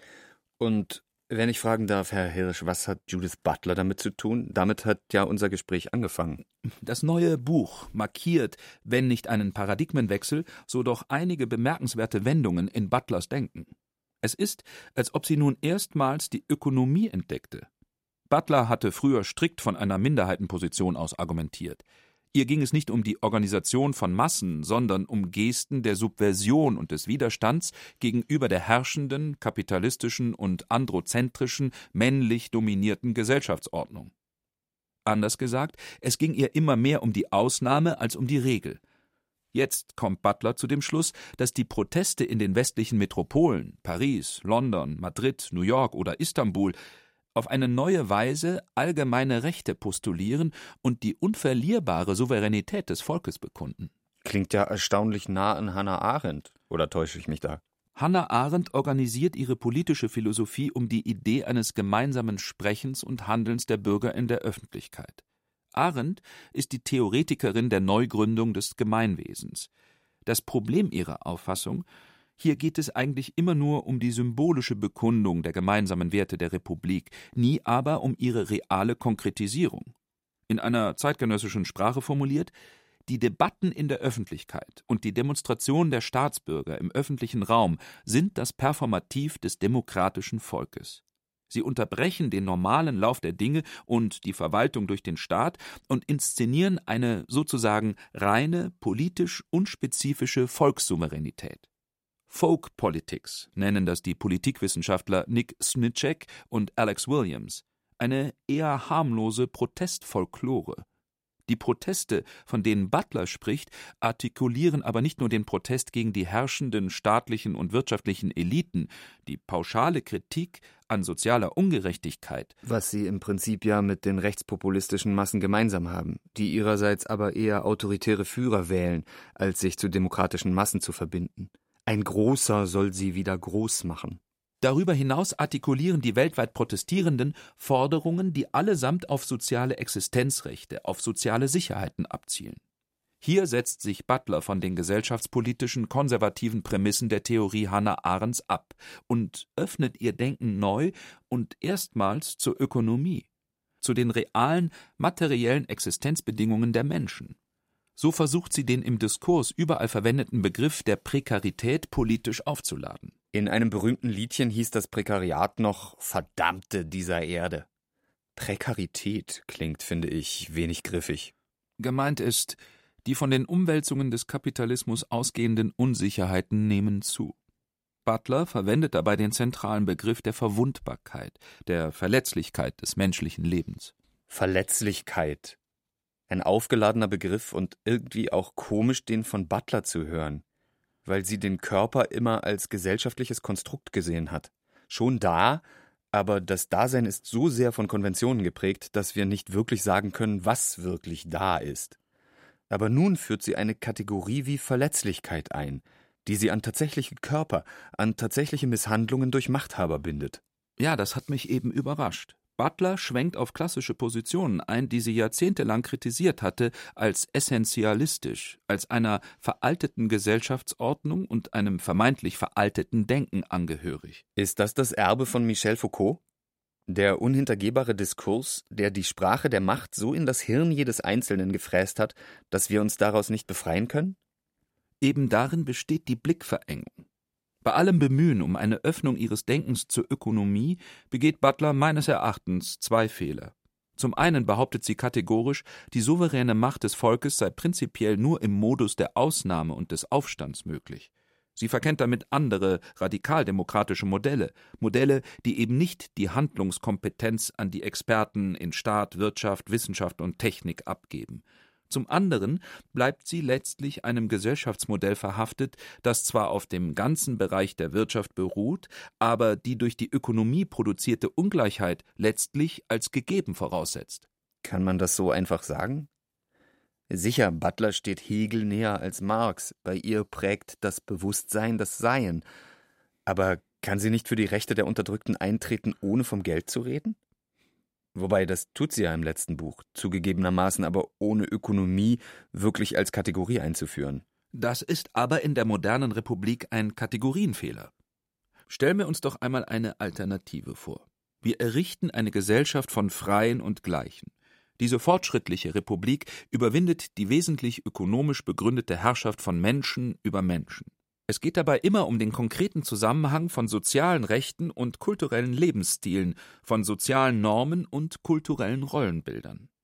Und wenn ich fragen darf, Herr Hirsch, was hat Judith Butler damit zu tun? Damit hat ja unser Gespräch angefangen. Das neue Buch markiert, wenn nicht einen Paradigmenwechsel, so doch einige bemerkenswerte Wendungen in Butlers Denken. Es ist, als ob sie nun erstmals die Ökonomie entdeckte. Butler hatte früher strikt von einer Minderheitenposition aus argumentiert. Ihr ging es nicht um die Organisation von Massen, sondern um Gesten der Subversion und des Widerstands gegenüber der herrschenden, kapitalistischen und androzentrischen, männlich dominierten Gesellschaftsordnung. Anders gesagt, es ging ihr immer mehr um die Ausnahme als um die Regel. Jetzt kommt Butler zu dem Schluss, dass die Proteste in den westlichen Metropolen, Paris, London, Madrid, New York oder Istanbul, auf eine neue Weise allgemeine Rechte postulieren und die unverlierbare Souveränität des Volkes bekunden. Klingt ja erstaunlich nah an Hannah Arendt. Oder täusche ich mich da? Hannah Arendt organisiert ihre politische Philosophie um die Idee eines gemeinsamen Sprechens und Handelns der Bürger in der Öffentlichkeit. Arendt ist die Theoretikerin der Neugründung des Gemeinwesens. Das Problem ihrer Auffassung: Hier geht es eigentlich immer nur um die symbolische Bekundung der gemeinsamen Werte der Republik, nie aber um ihre reale Konkretisierung. In einer zeitgenössischen Sprache formuliert: Die Debatten in der Öffentlichkeit und die Demonstration der Staatsbürger im öffentlichen Raum sind das Performativ des demokratischen Volkes. Sie unterbrechen den normalen Lauf der Dinge und die Verwaltung durch den Staat und inszenieren eine sozusagen reine, politisch unspezifische Volkssouveränität. Folk Politics nennen das die Politikwissenschaftler Nick Snitschek und Alex Williams, eine eher harmlose Protestfolklore. Die Proteste, von denen Butler spricht, artikulieren aber nicht nur den Protest gegen die herrschenden staatlichen und wirtschaftlichen Eliten, die pauschale Kritik an sozialer Ungerechtigkeit. Was sie im Prinzip ja mit den rechtspopulistischen Massen gemeinsam haben, die ihrerseits aber eher autoritäre Führer wählen, als sich zu demokratischen Massen zu verbinden. Ein Großer soll sie wieder groß machen. Darüber hinaus artikulieren die weltweit Protestierenden Forderungen, die allesamt auf soziale Existenzrechte, auf soziale Sicherheiten abzielen. Hier setzt sich Butler von den gesellschaftspolitischen konservativen Prämissen der Theorie Hannah Arendts ab und öffnet ihr Denken neu und erstmals zur Ökonomie, zu den realen, materiellen Existenzbedingungen der Menschen. So versucht sie, den im Diskurs überall verwendeten Begriff der Prekarität politisch aufzuladen. In einem berühmten Liedchen hieß das Prekariat noch »Verdammte dieser Erde«. Prekarität klingt, finde ich, wenig griffig. Gemeint ist, die von den Umwälzungen des Kapitalismus ausgehenden Unsicherheiten nehmen zu. Butler verwendet dabei den zentralen Begriff der Verwundbarkeit, der Verletzlichkeit des menschlichen Lebens. Verletzlichkeit. Ein aufgeladener Begriff und irgendwie auch komisch, den von Butler zu hören, weil sie den Körper immer als gesellschaftliches Konstrukt gesehen hat. Schon da, aber das Dasein ist so sehr von Konventionen geprägt, dass wir nicht wirklich sagen können, was wirklich da ist. Aber nun führt sie eine Kategorie wie Verletzlichkeit ein, die sie an tatsächliche Körper, an tatsächliche Misshandlungen durch Machthaber bindet. Ja, das hat mich eben überrascht. Butler schwenkt auf klassische Positionen ein, die sie jahrzehntelang kritisiert hatte, als essentialistisch, als einer veralteten Gesellschaftsordnung und einem vermeintlich veralteten Denken angehörig. Ist das Erbe von Michel Foucault? Der unhintergehbare Diskurs, der die Sprache der Macht so in das Hirn jedes Einzelnen gefräst hat, dass wir uns daraus nicht befreien können? Eben darin besteht die Blickverengung. Bei allem Bemühen um eine Öffnung ihres Denkens zur Ökonomie begeht Butler meines Erachtens zwei Fehler. Zum einen behauptet sie kategorisch, die souveräne Macht des Volkes sei prinzipiell nur im Modus der Ausnahme und des Aufstands möglich. Sie verkennt damit andere, radikaldemokratische Modelle, die eben nicht die Handlungskompetenz an die Experten in Staat, Wirtschaft, Wissenschaft und Technik abgeben. Zum anderen bleibt sie letztlich einem Gesellschaftsmodell verhaftet, das zwar auf dem ganzen Bereich der Wirtschaft beruht, aber die durch die Ökonomie produzierte Ungleichheit letztlich als gegeben voraussetzt. Kann man das so einfach sagen? Sicher, Butler steht Hegel näher als Marx. Bei ihr prägt das Bewusstsein das Sein. Aber kann sie nicht für die Rechte der Unterdrückten eintreten, ohne vom Geld zu reden? Wobei, das tut sie ja im letzten Buch, zugegebenermaßen aber ohne Ökonomie wirklich als Kategorie einzuführen. Das ist aber in der modernen Republik ein Kategorienfehler. Stellen wir uns doch einmal eine Alternative vor. Wir errichten eine Gesellschaft von Freien und Gleichen. Diese fortschrittliche Republik überwindet die wesentlich ökonomisch begründete Herrschaft von Menschen über Menschen. Es geht dabei immer um den konkreten Zusammenhang von sozialen Rechten und kulturellen Lebensstilen, von sozialen Normen und kulturellen Rollenbildern.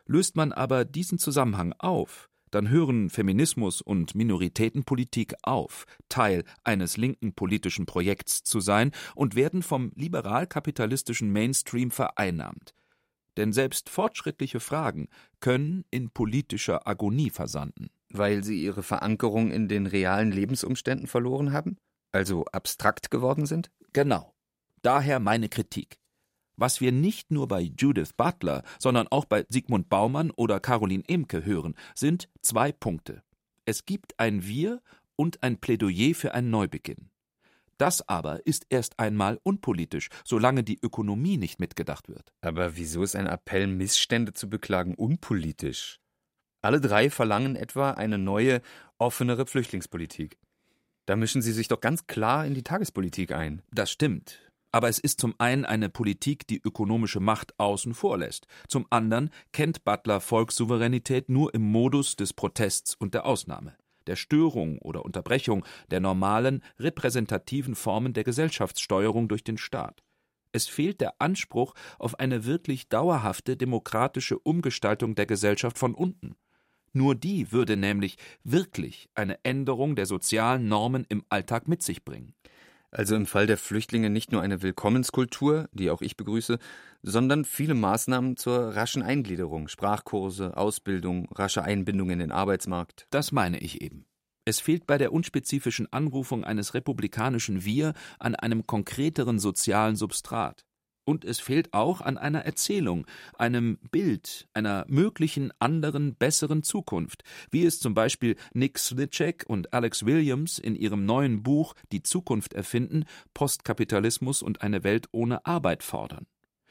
Löst man aber diesen Zusammenhang auf, dann hören Feminismus und Minoritätenpolitik auf, Teil eines linken politischen Projekts zu sein und werden vom liberal-kapitalistischen Mainstream vereinnahmt. Denn selbst fortschrittliche Fragen können in politischer Agonie versanden. Weil sie ihre Verankerung in den realen Lebensumständen verloren haben? Also abstrakt geworden sind? Genau. Daher meine Kritik. Was wir nicht nur bei Judith Butler, sondern auch bei Zygmunt Baumann oder Caroline Emke hören, sind 2 Punkte. Es gibt ein Wir und ein Plädoyer für einen Neubeginn. Das aber ist erst einmal unpolitisch, solange die Ökonomie nicht mitgedacht wird. Aber wieso ist ein Appell, Missstände zu beklagen, unpolitisch? Alle 3 verlangen etwa eine neue, offenere Flüchtlingspolitik. Da mischen sie sich doch ganz klar in die Tagespolitik ein. Das stimmt. Aber es ist zum einen eine Politik, die ökonomische Macht außen vor lässt. Zum anderen kennt Butler Volkssouveränität nur im Modus des Protests und der Ausnahme, der Störung oder Unterbrechung der normalen, repräsentativen Formen der Gesellschaftssteuerung durch den Staat. Es fehlt der Anspruch auf eine wirklich dauerhafte demokratische Umgestaltung der Gesellschaft von unten. Nur die würde nämlich wirklich eine Änderung der sozialen Normen im Alltag mit sich bringen. Also im Fall der Flüchtlinge nicht nur eine Willkommenskultur, die auch ich begrüße, sondern viele Maßnahmen zur raschen Eingliederung, Sprachkurse, Ausbildung, rasche Einbindung in den Arbeitsmarkt. Das meine ich eben. Es fehlt bei der unspezifischen Anrufung eines republikanischen Wir an einem konkreteren sozialen Substrat. Und es fehlt auch an einer Erzählung, einem Bild, einer möglichen anderen, besseren Zukunft, wie es zum Beispiel Nick Slichek und Alex Williams in ihrem neuen Buch »Die Zukunft erfinden – Postkapitalismus und eine Welt ohne Arbeit« fordern.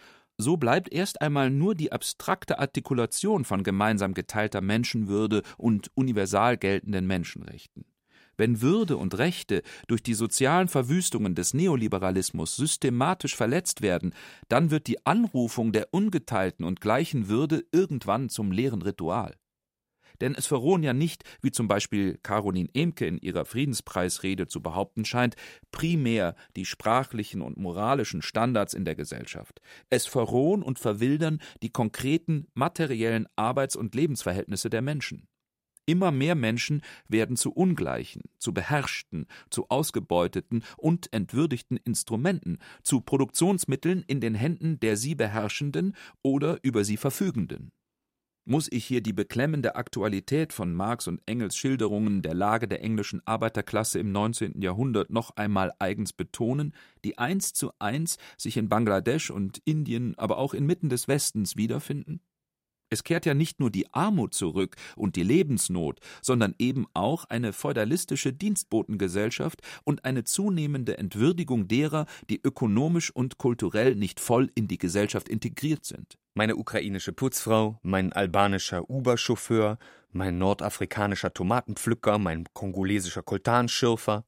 So bleibt erst einmal nur die abstrakte Artikulation von gemeinsam geteilter Menschenwürde und universal geltenden Menschenrechten. Wenn Würde und Rechte durch die sozialen Verwüstungen des Neoliberalismus systematisch verletzt werden, dann wird die Anrufung der ungeteilten und gleichen Würde irgendwann zum leeren Ritual. Denn es verrohen ja nicht, wie zum Beispiel Caroline Emke in ihrer Friedenspreisrede zu behaupten scheint, primär die sprachlichen und moralischen Standards in der Gesellschaft. Es verrohen und verwildern die konkreten materiellen Arbeits- und Lebensverhältnisse der Menschen. Immer mehr Menschen werden zu ungleichen, zu beherrschten, zu ausgebeuteten und entwürdigten Instrumenten, zu Produktionsmitteln in den Händen der sie Beherrschenden oder über sie Verfügenden. Muss ich hier die beklemmende Aktualität von Marx und Engels Schilderungen der Lage der englischen Arbeiterklasse im 19. Jahrhundert noch einmal eigens betonen, die 1:1 sich in Bangladesch und Indien, aber auch inmitten des Westens wiederfinden? Es kehrt ja nicht nur die Armut zurück und die Lebensnot, sondern eben auch eine feudalistische Dienstbotengesellschaft und eine zunehmende Entwürdigung derer, die ökonomisch und kulturell nicht voll in die Gesellschaft integriert sind. Meine ukrainische Putzfrau, mein albanischer Uber-Chauffeur, mein nordafrikanischer Tomatenpflücker, mein kongolesischer Koltanschürfer.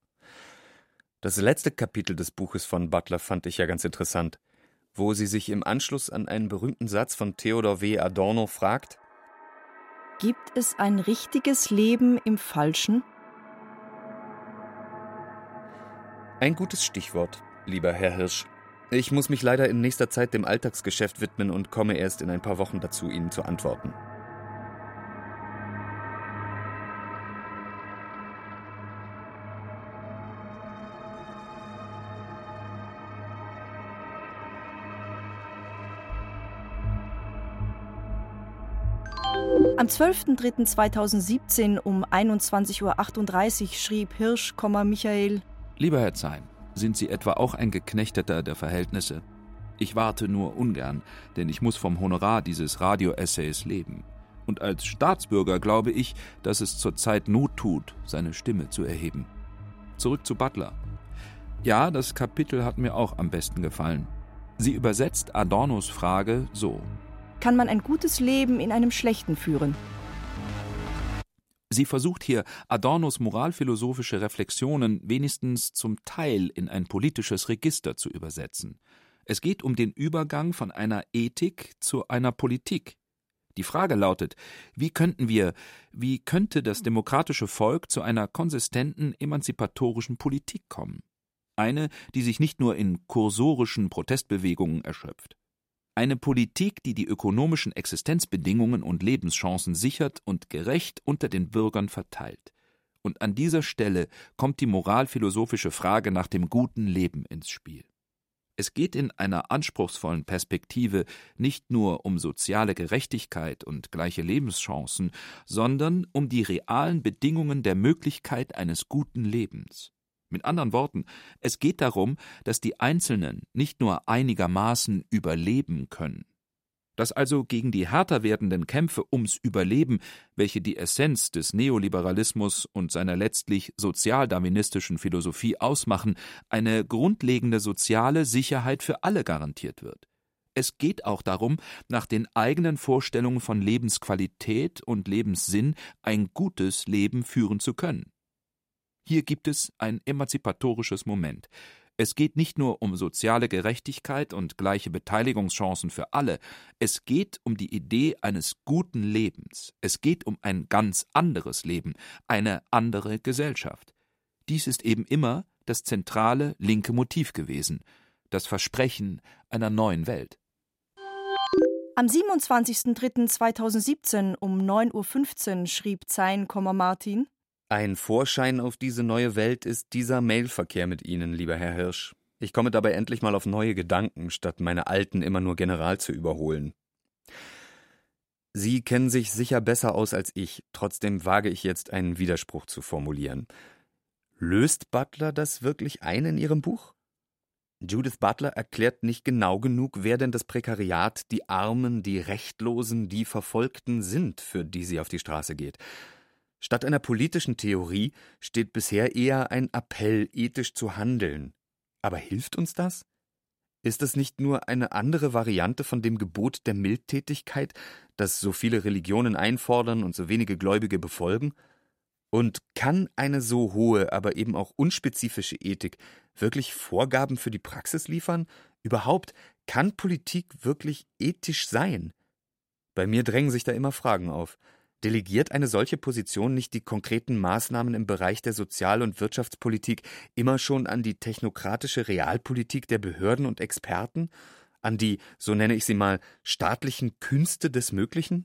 Das letzte Kapitel des Buches von Butler fand ich ja ganz interessant, wo sie sich im Anschluss an einen berühmten Satz von Theodor W. Adorno fragt: Gibt es ein richtiges Leben im Falschen? Ein gutes Stichwort, lieber Herr Hirsch. Ich muss mich leider in nächster Zeit dem Alltagsgeschäft widmen und komme erst in ein paar Wochen dazu, Ihnen zu antworten. Am 12.03.2017 um 21:38 Uhr schrieb Hirsch, Michael: Lieber Herr Zein, sind Sie etwa auch ein Geknechteter der Verhältnisse? Ich warte nur ungern, denn ich muss vom Honorar dieses Radio-Essays leben. Und als Staatsbürger glaube ich, dass es zurzeit Not tut, seine Stimme zu erheben. Zurück zu Butler. Ja, das Kapitel hat mir auch am besten gefallen. Sie übersetzt Adornos Frage so: Kann man ein gutes Leben in einem schlechten führen? Sie versucht hier, Adornos moralphilosophische Reflexionen wenigstens zum Teil in ein politisches Register zu übersetzen. Es geht um den Übergang von einer Ethik zu einer Politik. Die Frage lautet, wie könnte das demokratische Volk zu einer konsistenten, emanzipatorischen Politik kommen? Eine, die sich nicht nur in kursorischen Protestbewegungen erschöpft. Eine Politik, die die ökonomischen Existenzbedingungen und Lebenschancen sichert und gerecht unter den Bürgern verteilt. Und an dieser Stelle kommt die moralphilosophische Frage nach dem guten Leben ins Spiel. Es geht in einer anspruchsvollen Perspektive nicht nur um soziale Gerechtigkeit und gleiche Lebenschancen, sondern um die realen Bedingungen der Möglichkeit eines guten Lebens. Mit anderen Worten, es geht darum, dass die Einzelnen nicht nur einigermaßen überleben können. Dass also gegen die härter werdenden Kämpfe ums Überleben, welche die Essenz des Neoliberalismus und seiner letztlich sozialdarwinistischen Philosophie ausmachen, eine grundlegende soziale Sicherheit für alle garantiert wird. Es geht auch darum, nach den eigenen Vorstellungen von Lebensqualität und Lebenssinn ein gutes Leben führen zu können. Hier gibt es ein emanzipatorisches Moment. Es geht nicht nur um soziale Gerechtigkeit und gleiche Beteiligungschancen für alle, es geht um die Idee eines guten Lebens, es geht um ein ganz anderes Leben, eine andere Gesellschaft. Dies ist eben immer das zentrale linke Motiv gewesen, das Versprechen einer neuen Welt. Am 27.03.2017 um 9:15 Uhr schrieb Zein, Martin: Ein Vorschein auf diese neue Welt ist dieser Mailverkehr mit Ihnen, lieber Herr Hirsch. Ich komme dabei endlich mal auf neue Gedanken, statt meine alten immer nur General zu überholen. Sie kennen sich sicher besser aus als ich, trotzdem wage ich jetzt einen Widerspruch zu formulieren. Löst Butler das wirklich ein in Ihrem Buch? Judith Butler erklärt nicht genau genug, wer denn das Prekariat, die Armen, die Rechtlosen, die Verfolgten sind, für die sie auf die Straße geht. Statt einer politischen Theorie steht bisher eher ein Appell, ethisch zu handeln. Aber hilft uns das? Ist es nicht nur eine andere Variante von dem Gebot der Mildtätigkeit, das so viele Religionen einfordern und so wenige Gläubige befolgen? Und kann eine so hohe, aber eben auch unspezifische Ethik wirklich Vorgaben für die Praxis liefern? Überhaupt, kann Politik wirklich ethisch sein? Bei mir drängen sich da immer Fragen auf. Delegiert eine solche Position nicht die konkreten Maßnahmen im Bereich der Sozial- und Wirtschaftspolitik immer schon an die technokratische Realpolitik der Behörden und Experten? An die, so nenne ich sie mal, staatlichen Künste des Möglichen?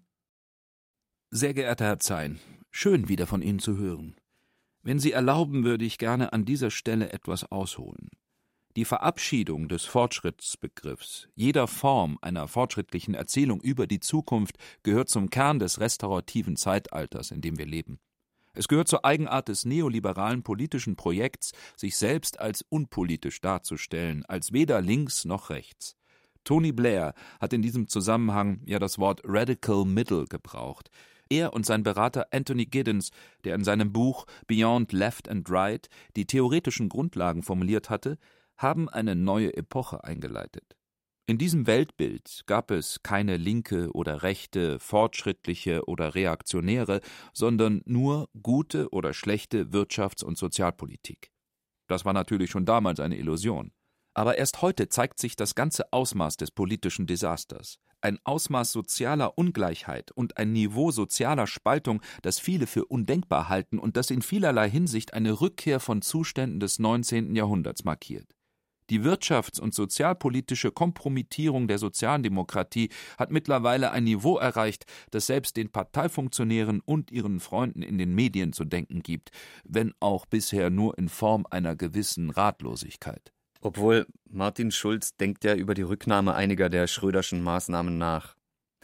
Sehr geehrter Herr Zein, schön wieder von Ihnen zu hören. Wenn Sie erlauben, würde ich gerne an dieser Stelle etwas ausholen. Die Verabschiedung des Fortschrittsbegriffs, jeder Form einer fortschrittlichen Erzählung über die Zukunft, gehört zum Kern des restaurativen Zeitalters, in dem wir leben. Es gehört zur Eigenart des neoliberalen politischen Projekts, sich selbst als unpolitisch darzustellen, als weder links noch rechts. Tony Blair hat in diesem Zusammenhang ja das Wort Radical Middle gebraucht. Er und sein Berater Anthony Giddens, der in seinem Buch Beyond Left and Right die theoretischen Grundlagen formuliert hatte, haben eine neue Epoche eingeleitet. In diesem Weltbild gab es keine linke oder rechte, fortschrittliche oder reaktionäre, sondern nur gute oder schlechte Wirtschafts- und Sozialpolitik. Das war natürlich schon damals eine Illusion. Aber erst heute zeigt sich das ganze Ausmaß des politischen Desasters. Ein Ausmaß sozialer Ungleichheit und ein Niveau sozialer Spaltung, das viele für undenkbar halten und das in vielerlei Hinsicht eine Rückkehr von Zuständen des 19. Jahrhunderts markiert. Die wirtschafts- und sozialpolitische Kompromittierung der Sozialdemokratie hat mittlerweile ein Niveau erreicht, das selbst den Parteifunktionären und ihren Freunden in den Medien zu denken gibt, wenn auch bisher nur in Form einer gewissen Ratlosigkeit. Obwohl, Martin Schulz denkt ja über die Rücknahme einiger der Schröderschen Maßnahmen nach.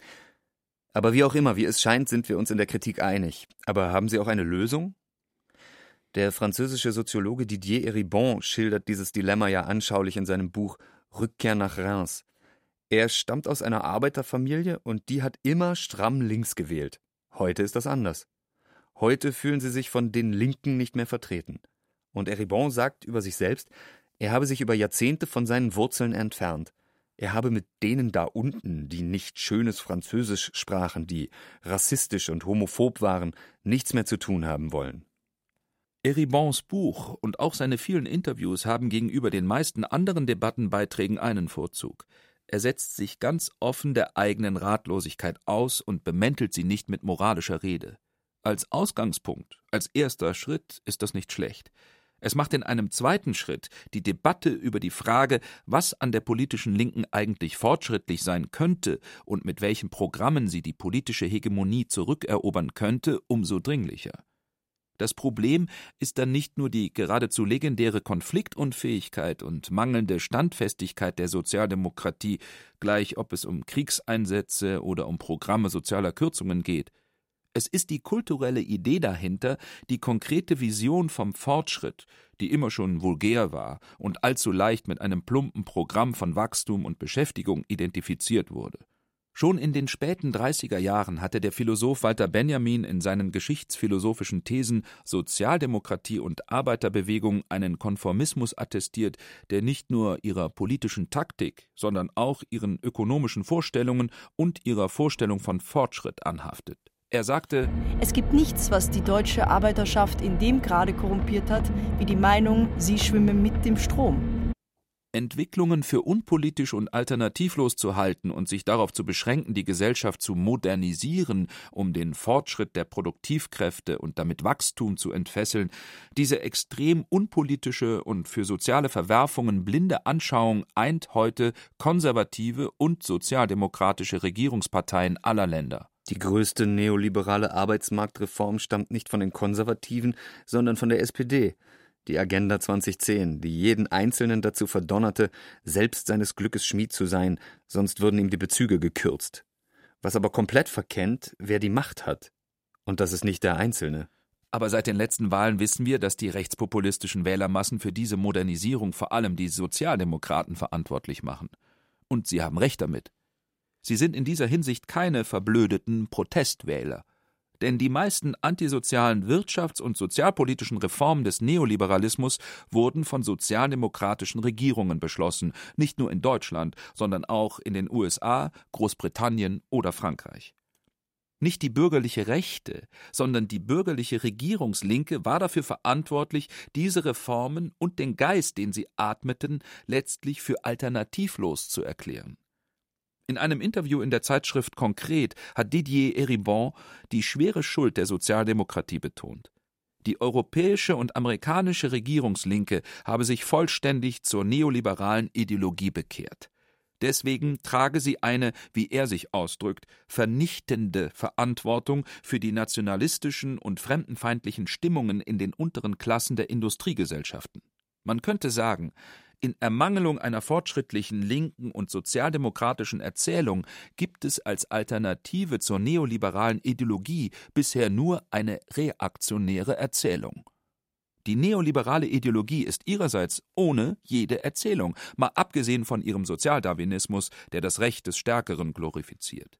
Aber wie auch immer, wie es scheint, sind wir uns in der Kritik einig. Aber haben Sie auch eine Lösung? Der französische Soziologe Didier Eribon schildert dieses Dilemma ja anschaulich in seinem Buch Rückkehr nach Reims. Er stammt aus einer Arbeiterfamilie und die hat immer stramm links gewählt. Heute ist das anders. Heute fühlen sie sich von den Linken nicht mehr vertreten. Und Eribon sagt über sich selbst, er habe sich über Jahrzehnte von seinen Wurzeln entfernt. Er habe mit denen da unten, die nicht schönes Französisch sprachen, die rassistisch und homophob waren, nichts mehr zu tun haben wollen. Eribons Buch und auch seine vielen Interviews haben gegenüber den meisten anderen Debattenbeiträgen einen Vorzug. Er setzt sich ganz offen der eigenen Ratlosigkeit aus und bemäntelt sie nicht mit moralischer Rede. Als Ausgangspunkt, als erster Schritt ist das nicht schlecht. Es macht in einem zweiten Schritt die Debatte über die Frage, was an der politischen Linken eigentlich fortschrittlich sein könnte und mit welchen Programmen sie die politische Hegemonie zurückerobern könnte, umso dringlicher. Das Problem ist dann nicht nur die geradezu legendäre Konfliktunfähigkeit und mangelnde Standfestigkeit der Sozialdemokratie, gleich ob es um Kriegseinsätze oder um Programme sozialer Kürzungen geht. Es ist die kulturelle Idee dahinter, die konkrete Vision vom Fortschritt, die immer schon vulgär war und allzu leicht mit einem plumpen Programm von Wachstum und Beschäftigung identifiziert wurde. Schon in den späten 30er Jahren hatte der Philosoph Walter Benjamin in seinen geschichtsphilosophischen Thesen Sozialdemokratie und Arbeiterbewegung einen Konformismus attestiert, der nicht nur ihrer politischen Taktik, sondern auch ihren ökonomischen Vorstellungen und ihrer Vorstellung von Fortschritt anhaftet. Er sagte: Es gibt nichts, was die deutsche Arbeiterschaft in dem Grade korrumpiert hat, wie die Meinung, sie schwimmen mit dem Strom. Entwicklungen für unpolitisch und alternativlos zu halten und sich darauf zu beschränken, die Gesellschaft zu modernisieren, um den Fortschritt der Produktivkräfte und damit Wachstum zu entfesseln, diese extrem unpolitische und für soziale Verwerfungen blinde Anschauung eint heute konservative und sozialdemokratische Regierungsparteien aller Länder. Die größte neoliberale Arbeitsmarktreform stammt nicht von den Konservativen, sondern von der SPD. Die Agenda 2010, die jeden Einzelnen dazu verdonnerte, selbst seines Glückes Schmied zu sein, sonst würden ihm die Bezüge gekürzt. Was aber komplett verkennt, wer die Macht hat. Und das ist nicht der Einzelne. Aber seit den letzten Wahlen wissen wir, dass die rechtspopulistischen Wählermassen für diese Modernisierung vor allem die Sozialdemokraten verantwortlich machen. Und sie haben recht damit. Sie sind in dieser Hinsicht keine verblödeten Protestwähler. Denn die meisten antisozialen wirtschafts- und sozialpolitischen Reformen des Neoliberalismus wurden von sozialdemokratischen Regierungen beschlossen, nicht nur in Deutschland, sondern auch in den USA, Großbritannien oder Frankreich. Nicht die bürgerliche Rechte, sondern die bürgerliche Regierungslinke war dafür verantwortlich, diese Reformen und den Geist, den sie atmeten, letztlich für alternativlos zu erklären. In einem Interview in der Zeitschrift Konkret hat Didier Eribon die schwere Schuld der Sozialdemokratie betont. Die europäische und amerikanische Regierungslinke habe sich vollständig zur neoliberalen Ideologie bekehrt. Deswegen trage sie eine, wie er sich ausdrückt, vernichtende Verantwortung für die nationalistischen und fremdenfeindlichen Stimmungen in den unteren Klassen der Industriegesellschaften. Man könnte sagen, in Ermangelung einer fortschrittlichen linken und sozialdemokratischen Erzählung gibt es als Alternative zur neoliberalen Ideologie bisher nur eine reaktionäre Erzählung. Die neoliberale Ideologie ist ihrerseits ohne jede Erzählung, mal abgesehen von ihrem Sozialdarwinismus, der das Recht des Stärkeren glorifiziert.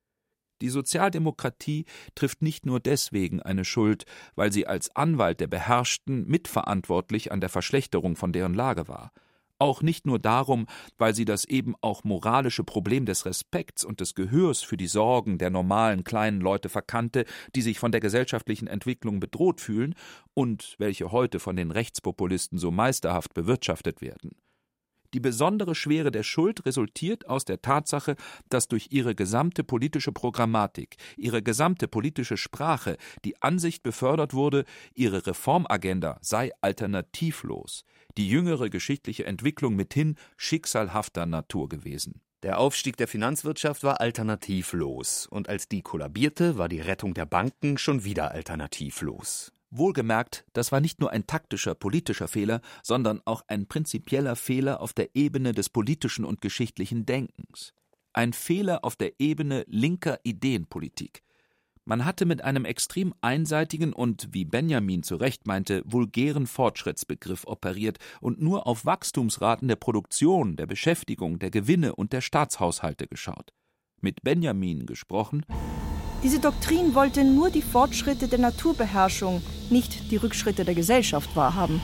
Die Sozialdemokratie trifft nicht nur deswegen eine Schuld, weil sie als Anwalt der Beherrschten mitverantwortlich an der Verschlechterung von deren Lage war. Auch nicht nur darum, weil sie das eben auch moralische Problem des Respekts und des Gehörs für die Sorgen der normalen kleinen Leute verkannte, die sich von der gesellschaftlichen Entwicklung bedroht fühlen und welche heute von den Rechtspopulisten so meisterhaft bewirtschaftet werden. Die besondere Schwere der Schuld resultiert aus der Tatsache, dass durch ihre gesamte politische Programmatik, ihre gesamte politische Sprache die Ansicht befördert wurde, ihre Reformagenda sei alternativlos, die jüngere geschichtliche Entwicklung mithin schicksalhafter Natur gewesen. Der Aufstieg der Finanzwirtschaft war alternativlos, und als die kollabierte, war die Rettung der Banken schon wieder alternativlos. Wohlgemerkt, das war nicht nur ein taktischer, politischer Fehler, sondern auch ein prinzipieller Fehler auf der Ebene des politischen und geschichtlichen Denkens. Ein Fehler auf der Ebene linker Ideenpolitik. Man hatte mit einem extrem einseitigen und, wie Benjamin zu Recht meinte, vulgären Fortschrittsbegriff operiert und nur auf Wachstumsraten der Produktion, der Beschäftigung, der Gewinne und der Staatshaushalte geschaut. Mit Benjamin gesprochen: Diese Doktrin wollte nur die Fortschritte der Naturbeherrschung, nicht die Rückschritte der Gesellschaft wahrhaben.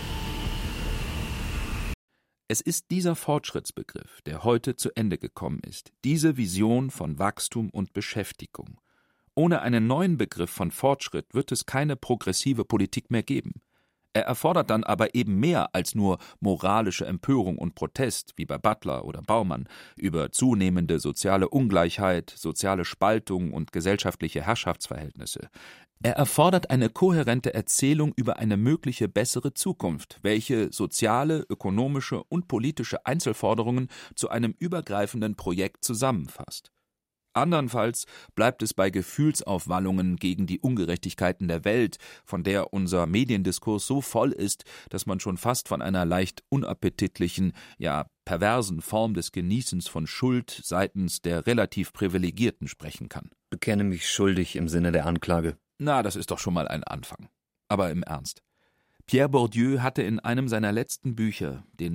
Es ist dieser Fortschrittsbegriff, der heute zu Ende gekommen ist, diese Vision von Wachstum und Beschäftigung. Ohne einen neuen Begriff von Fortschritt wird es keine progressive Politik mehr geben. Er erfordert dann aber eben mehr als nur moralische Empörung und Protest, wie bei Butler oder Baumann, über zunehmende soziale Ungleichheit, soziale Spaltung und gesellschaftliche Herrschaftsverhältnisse. Er erfordert eine kohärente Erzählung über eine mögliche bessere Zukunft, welche soziale, ökonomische und politische Einzelforderungen zu einem übergreifenden Projekt zusammenfasst. Andernfalls bleibt es bei Gefühlsaufwallungen gegen die Ungerechtigkeiten der Welt, von der unser Mediendiskurs so voll ist, dass man schon fast von einer leicht unappetitlichen, ja perversen Form des Genießens von Schuld seitens der relativ Privilegierten sprechen kann. Bekenne mich schuldig im Sinne der Anklage. Na, das ist doch schon mal ein Anfang. Aber im Ernst. Pierre Bourdieu hatte in einem seiner letzten Bücher, den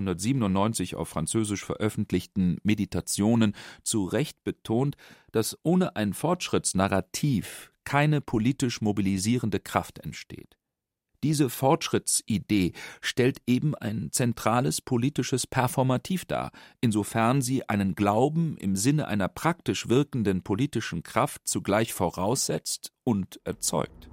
1997 auf Französisch veröffentlichten Meditationen, zu Recht betont, dass ohne ein Fortschrittsnarrativ keine politisch mobilisierende Kraft entsteht. Diese Fortschrittsidee stellt eben ein zentrales politisches Performativ dar, insofern sie einen Glauben im Sinne einer praktisch wirkenden politischen Kraft zugleich voraussetzt und erzeugt.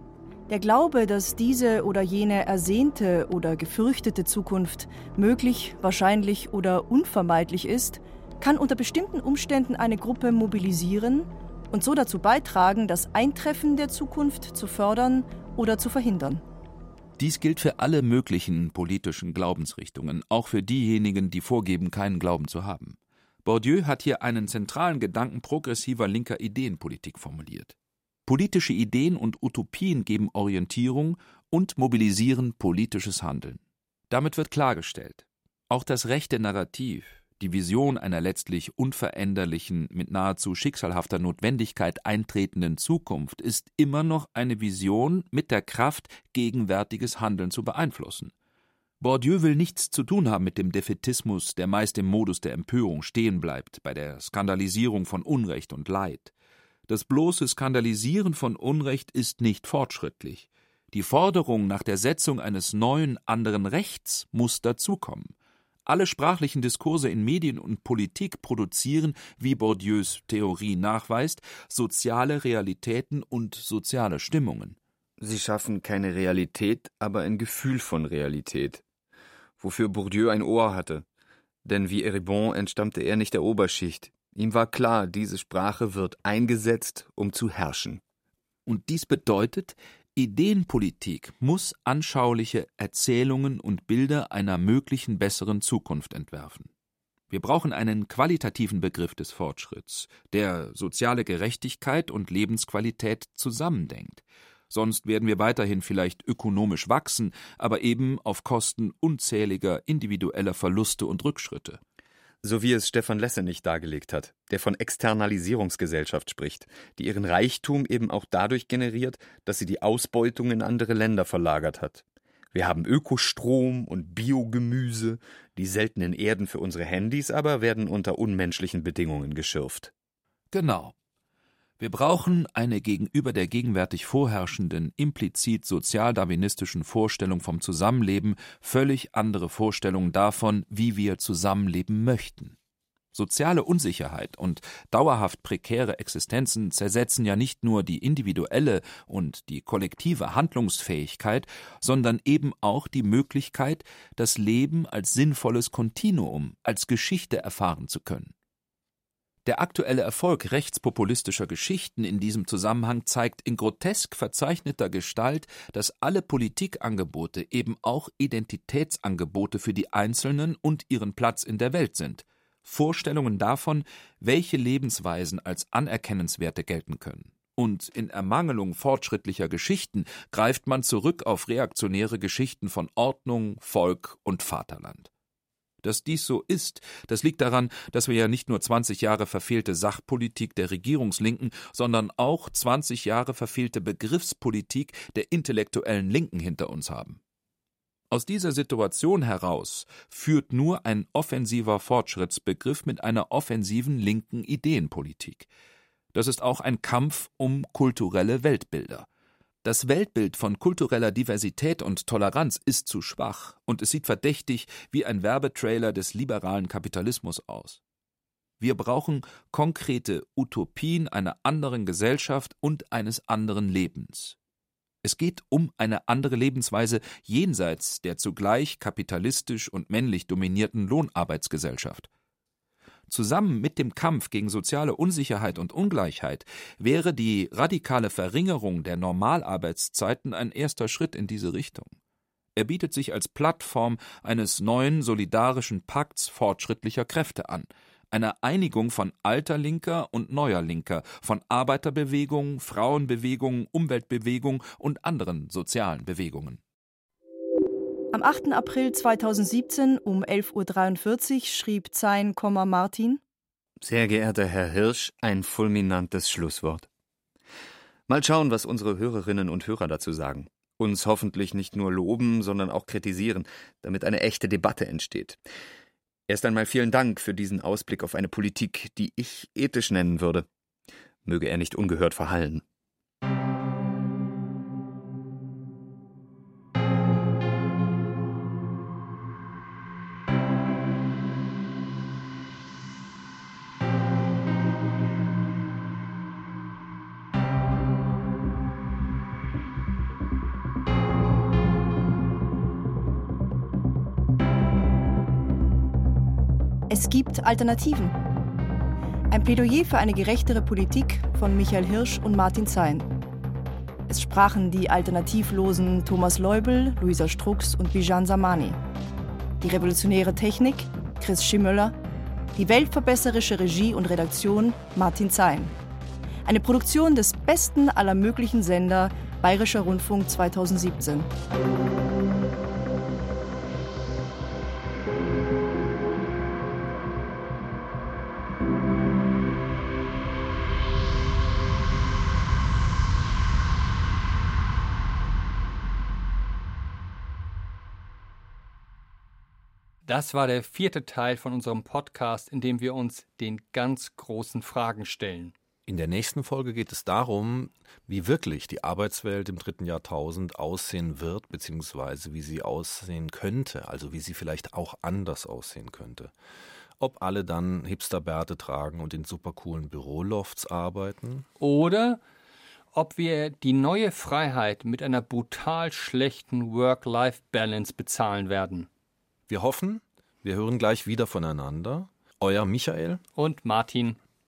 Der Glaube, dass diese oder jene ersehnte oder gefürchtete Zukunft möglich, wahrscheinlich oder unvermeidlich ist, kann unter bestimmten Umständen eine Gruppe mobilisieren und so dazu beitragen, das Eintreffen der Zukunft zu fördern oder zu verhindern. Dies gilt für alle möglichen politischen Glaubensrichtungen, auch für diejenigen, die vorgeben, keinen Glauben zu haben. Bourdieu hat hier einen zentralen Gedanken progressiver linker Ideenpolitik formuliert. Politische Ideen und Utopien geben Orientierung und mobilisieren politisches Handeln. Damit wird klargestellt, auch das rechte Narrativ, die Vision einer letztlich unveränderlichen, mit nahezu schicksalhafter Notwendigkeit eintretenden Zukunft, ist immer noch eine Vision mit der Kraft, gegenwärtiges Handeln zu beeinflussen. Bourdieu will nichts zu tun haben mit dem Defätismus, der meist im Modus der Empörung stehen bleibt, bei der Skandalisierung von Unrecht und Leid. Das bloße Skandalisieren von Unrecht ist nicht fortschrittlich. Die Forderung nach der Setzung eines neuen, anderen Rechts muss dazukommen. Alle sprachlichen Diskurse in Medien und Politik produzieren, wie Bourdieus Theorie nachweist, soziale Realitäten und soziale Stimmungen. Sie schaffen keine Realität, aber ein Gefühl von Realität, wofür Bourdieu ein Ohr hatte. Denn wie Eribon entstammte er nicht der Oberschicht. Ihm war klar, diese Sprache wird eingesetzt, um zu herrschen. Und dies bedeutet, Ideenpolitik muss anschauliche Erzählungen und Bilder einer möglichen besseren Zukunft entwerfen. Wir brauchen einen qualitativen Begriff des Fortschritts, der soziale Gerechtigkeit und Lebensqualität zusammendenkt. Sonst werden wir weiterhin vielleicht ökonomisch wachsen, aber eben auf Kosten unzähliger individueller Verluste und Rückschritte. So wie es Stefan Lessenich dargelegt hat, der von Externalisierungsgesellschaft spricht, die ihren Reichtum eben auch dadurch generiert, dass sie die Ausbeutung in andere Länder verlagert hat. Wir haben Ökostrom und Biogemüse, die seltenen Erden für unsere Handys aber werden unter unmenschlichen Bedingungen geschürft. Genau. Wir brauchen eine gegenüber der gegenwärtig vorherrschenden, implizit sozialdarwinistischen Vorstellung vom Zusammenleben völlig andere Vorstellung davon, wie wir zusammenleben möchten. Soziale Unsicherheit und dauerhaft prekäre Existenzen zersetzen ja nicht nur die individuelle und die kollektive Handlungsfähigkeit, sondern eben auch die Möglichkeit, das Leben als sinnvolles Kontinuum, als Geschichte erfahren zu können. Der aktuelle Erfolg rechtspopulistischer Geschichten in diesem Zusammenhang zeigt in grotesk verzeichneter Gestalt, dass alle Politikangebote eben auch Identitätsangebote für die Einzelnen und ihren Platz in der Welt sind. Vorstellungen davon, welche Lebensweisen als anerkennenswerte gelten können. Und in Ermangelung fortschrittlicher Geschichten greift man zurück auf reaktionäre Geschichten von Ordnung, Volk und Vaterland. Dass dies so ist, das liegt daran, dass wir ja nicht nur 20 Jahre verfehlte Sachpolitik der Regierungslinken, sondern auch 20 Jahre verfehlte Begriffspolitik der intellektuellen Linken hinter uns haben. Aus dieser Situation heraus führt nur ein offensiver Fortschrittsbegriff mit einer offensiven linken Ideenpolitik. Das ist auch ein Kampf um kulturelle Weltbilder. Das Weltbild von kultureller Diversität und Toleranz ist zu schwach und es sieht verdächtig wie ein Werbetrailer des liberalen Kapitalismus aus. Wir brauchen konkrete Utopien einer anderen Gesellschaft und eines anderen Lebens. Es geht um eine andere Lebensweise jenseits der zugleich kapitalistisch und männlich dominierten Lohnarbeitsgesellschaft. Zusammen mit dem Kampf gegen soziale Unsicherheit und Ungleichheit wäre die radikale Verringerung der Normalarbeitszeiten ein erster Schritt in diese Richtung. Er bietet sich als Plattform eines neuen solidarischen Pakts fortschrittlicher Kräfte an, einer Einigung von alter Linker und neuer Linker, von Arbeiterbewegung, Frauenbewegung, Umweltbewegung und anderen sozialen Bewegungen. Am 8. April 2017 um 11:43 Uhr schrieb Zein, Martin: Sehr geehrter Herr Hirsch, ein fulminantes Schlusswort. Mal schauen, was unsere Hörerinnen und Hörer dazu sagen. Uns hoffentlich nicht nur loben, sondern auch kritisieren, damit eine echte Debatte entsteht. Erst einmal vielen Dank für diesen Ausblick auf eine Politik, die ich ethisch nennen würde. Möge er nicht ungehört verhallen. Es gibt Alternativen. Ein Plädoyer für eine gerechtere Politik von Michael Hirsch und Martin Zein. Es sprachen die alternativlosen Thomas Leubel, Luisa Strux und Bijan Samani. Die revolutionäre Technik Chris Schimmöller. Die weltverbesserische Regie und Redaktion Martin Zein. Eine Produktion des besten aller möglichen Sender, Bayerischer Rundfunk 2017. Das war der 4. Teil von unserem Podcast, in dem wir uns den ganz großen Fragen stellen. In der nächsten Folge geht es darum, wie wirklich die Arbeitswelt im 3. Jahrtausend aussehen wird, beziehungsweise wie sie aussehen könnte, also wie sie vielleicht auch anders aussehen könnte. Ob alle dann Hipsterbärte tragen und in supercoolen Bürolofts arbeiten. Oder ob wir die neue Freiheit mit einer brutal schlechten Work-Life-Balance bezahlen werden. Wir hoffen, wir hören gleich wieder voneinander. Euer Michael und Martin.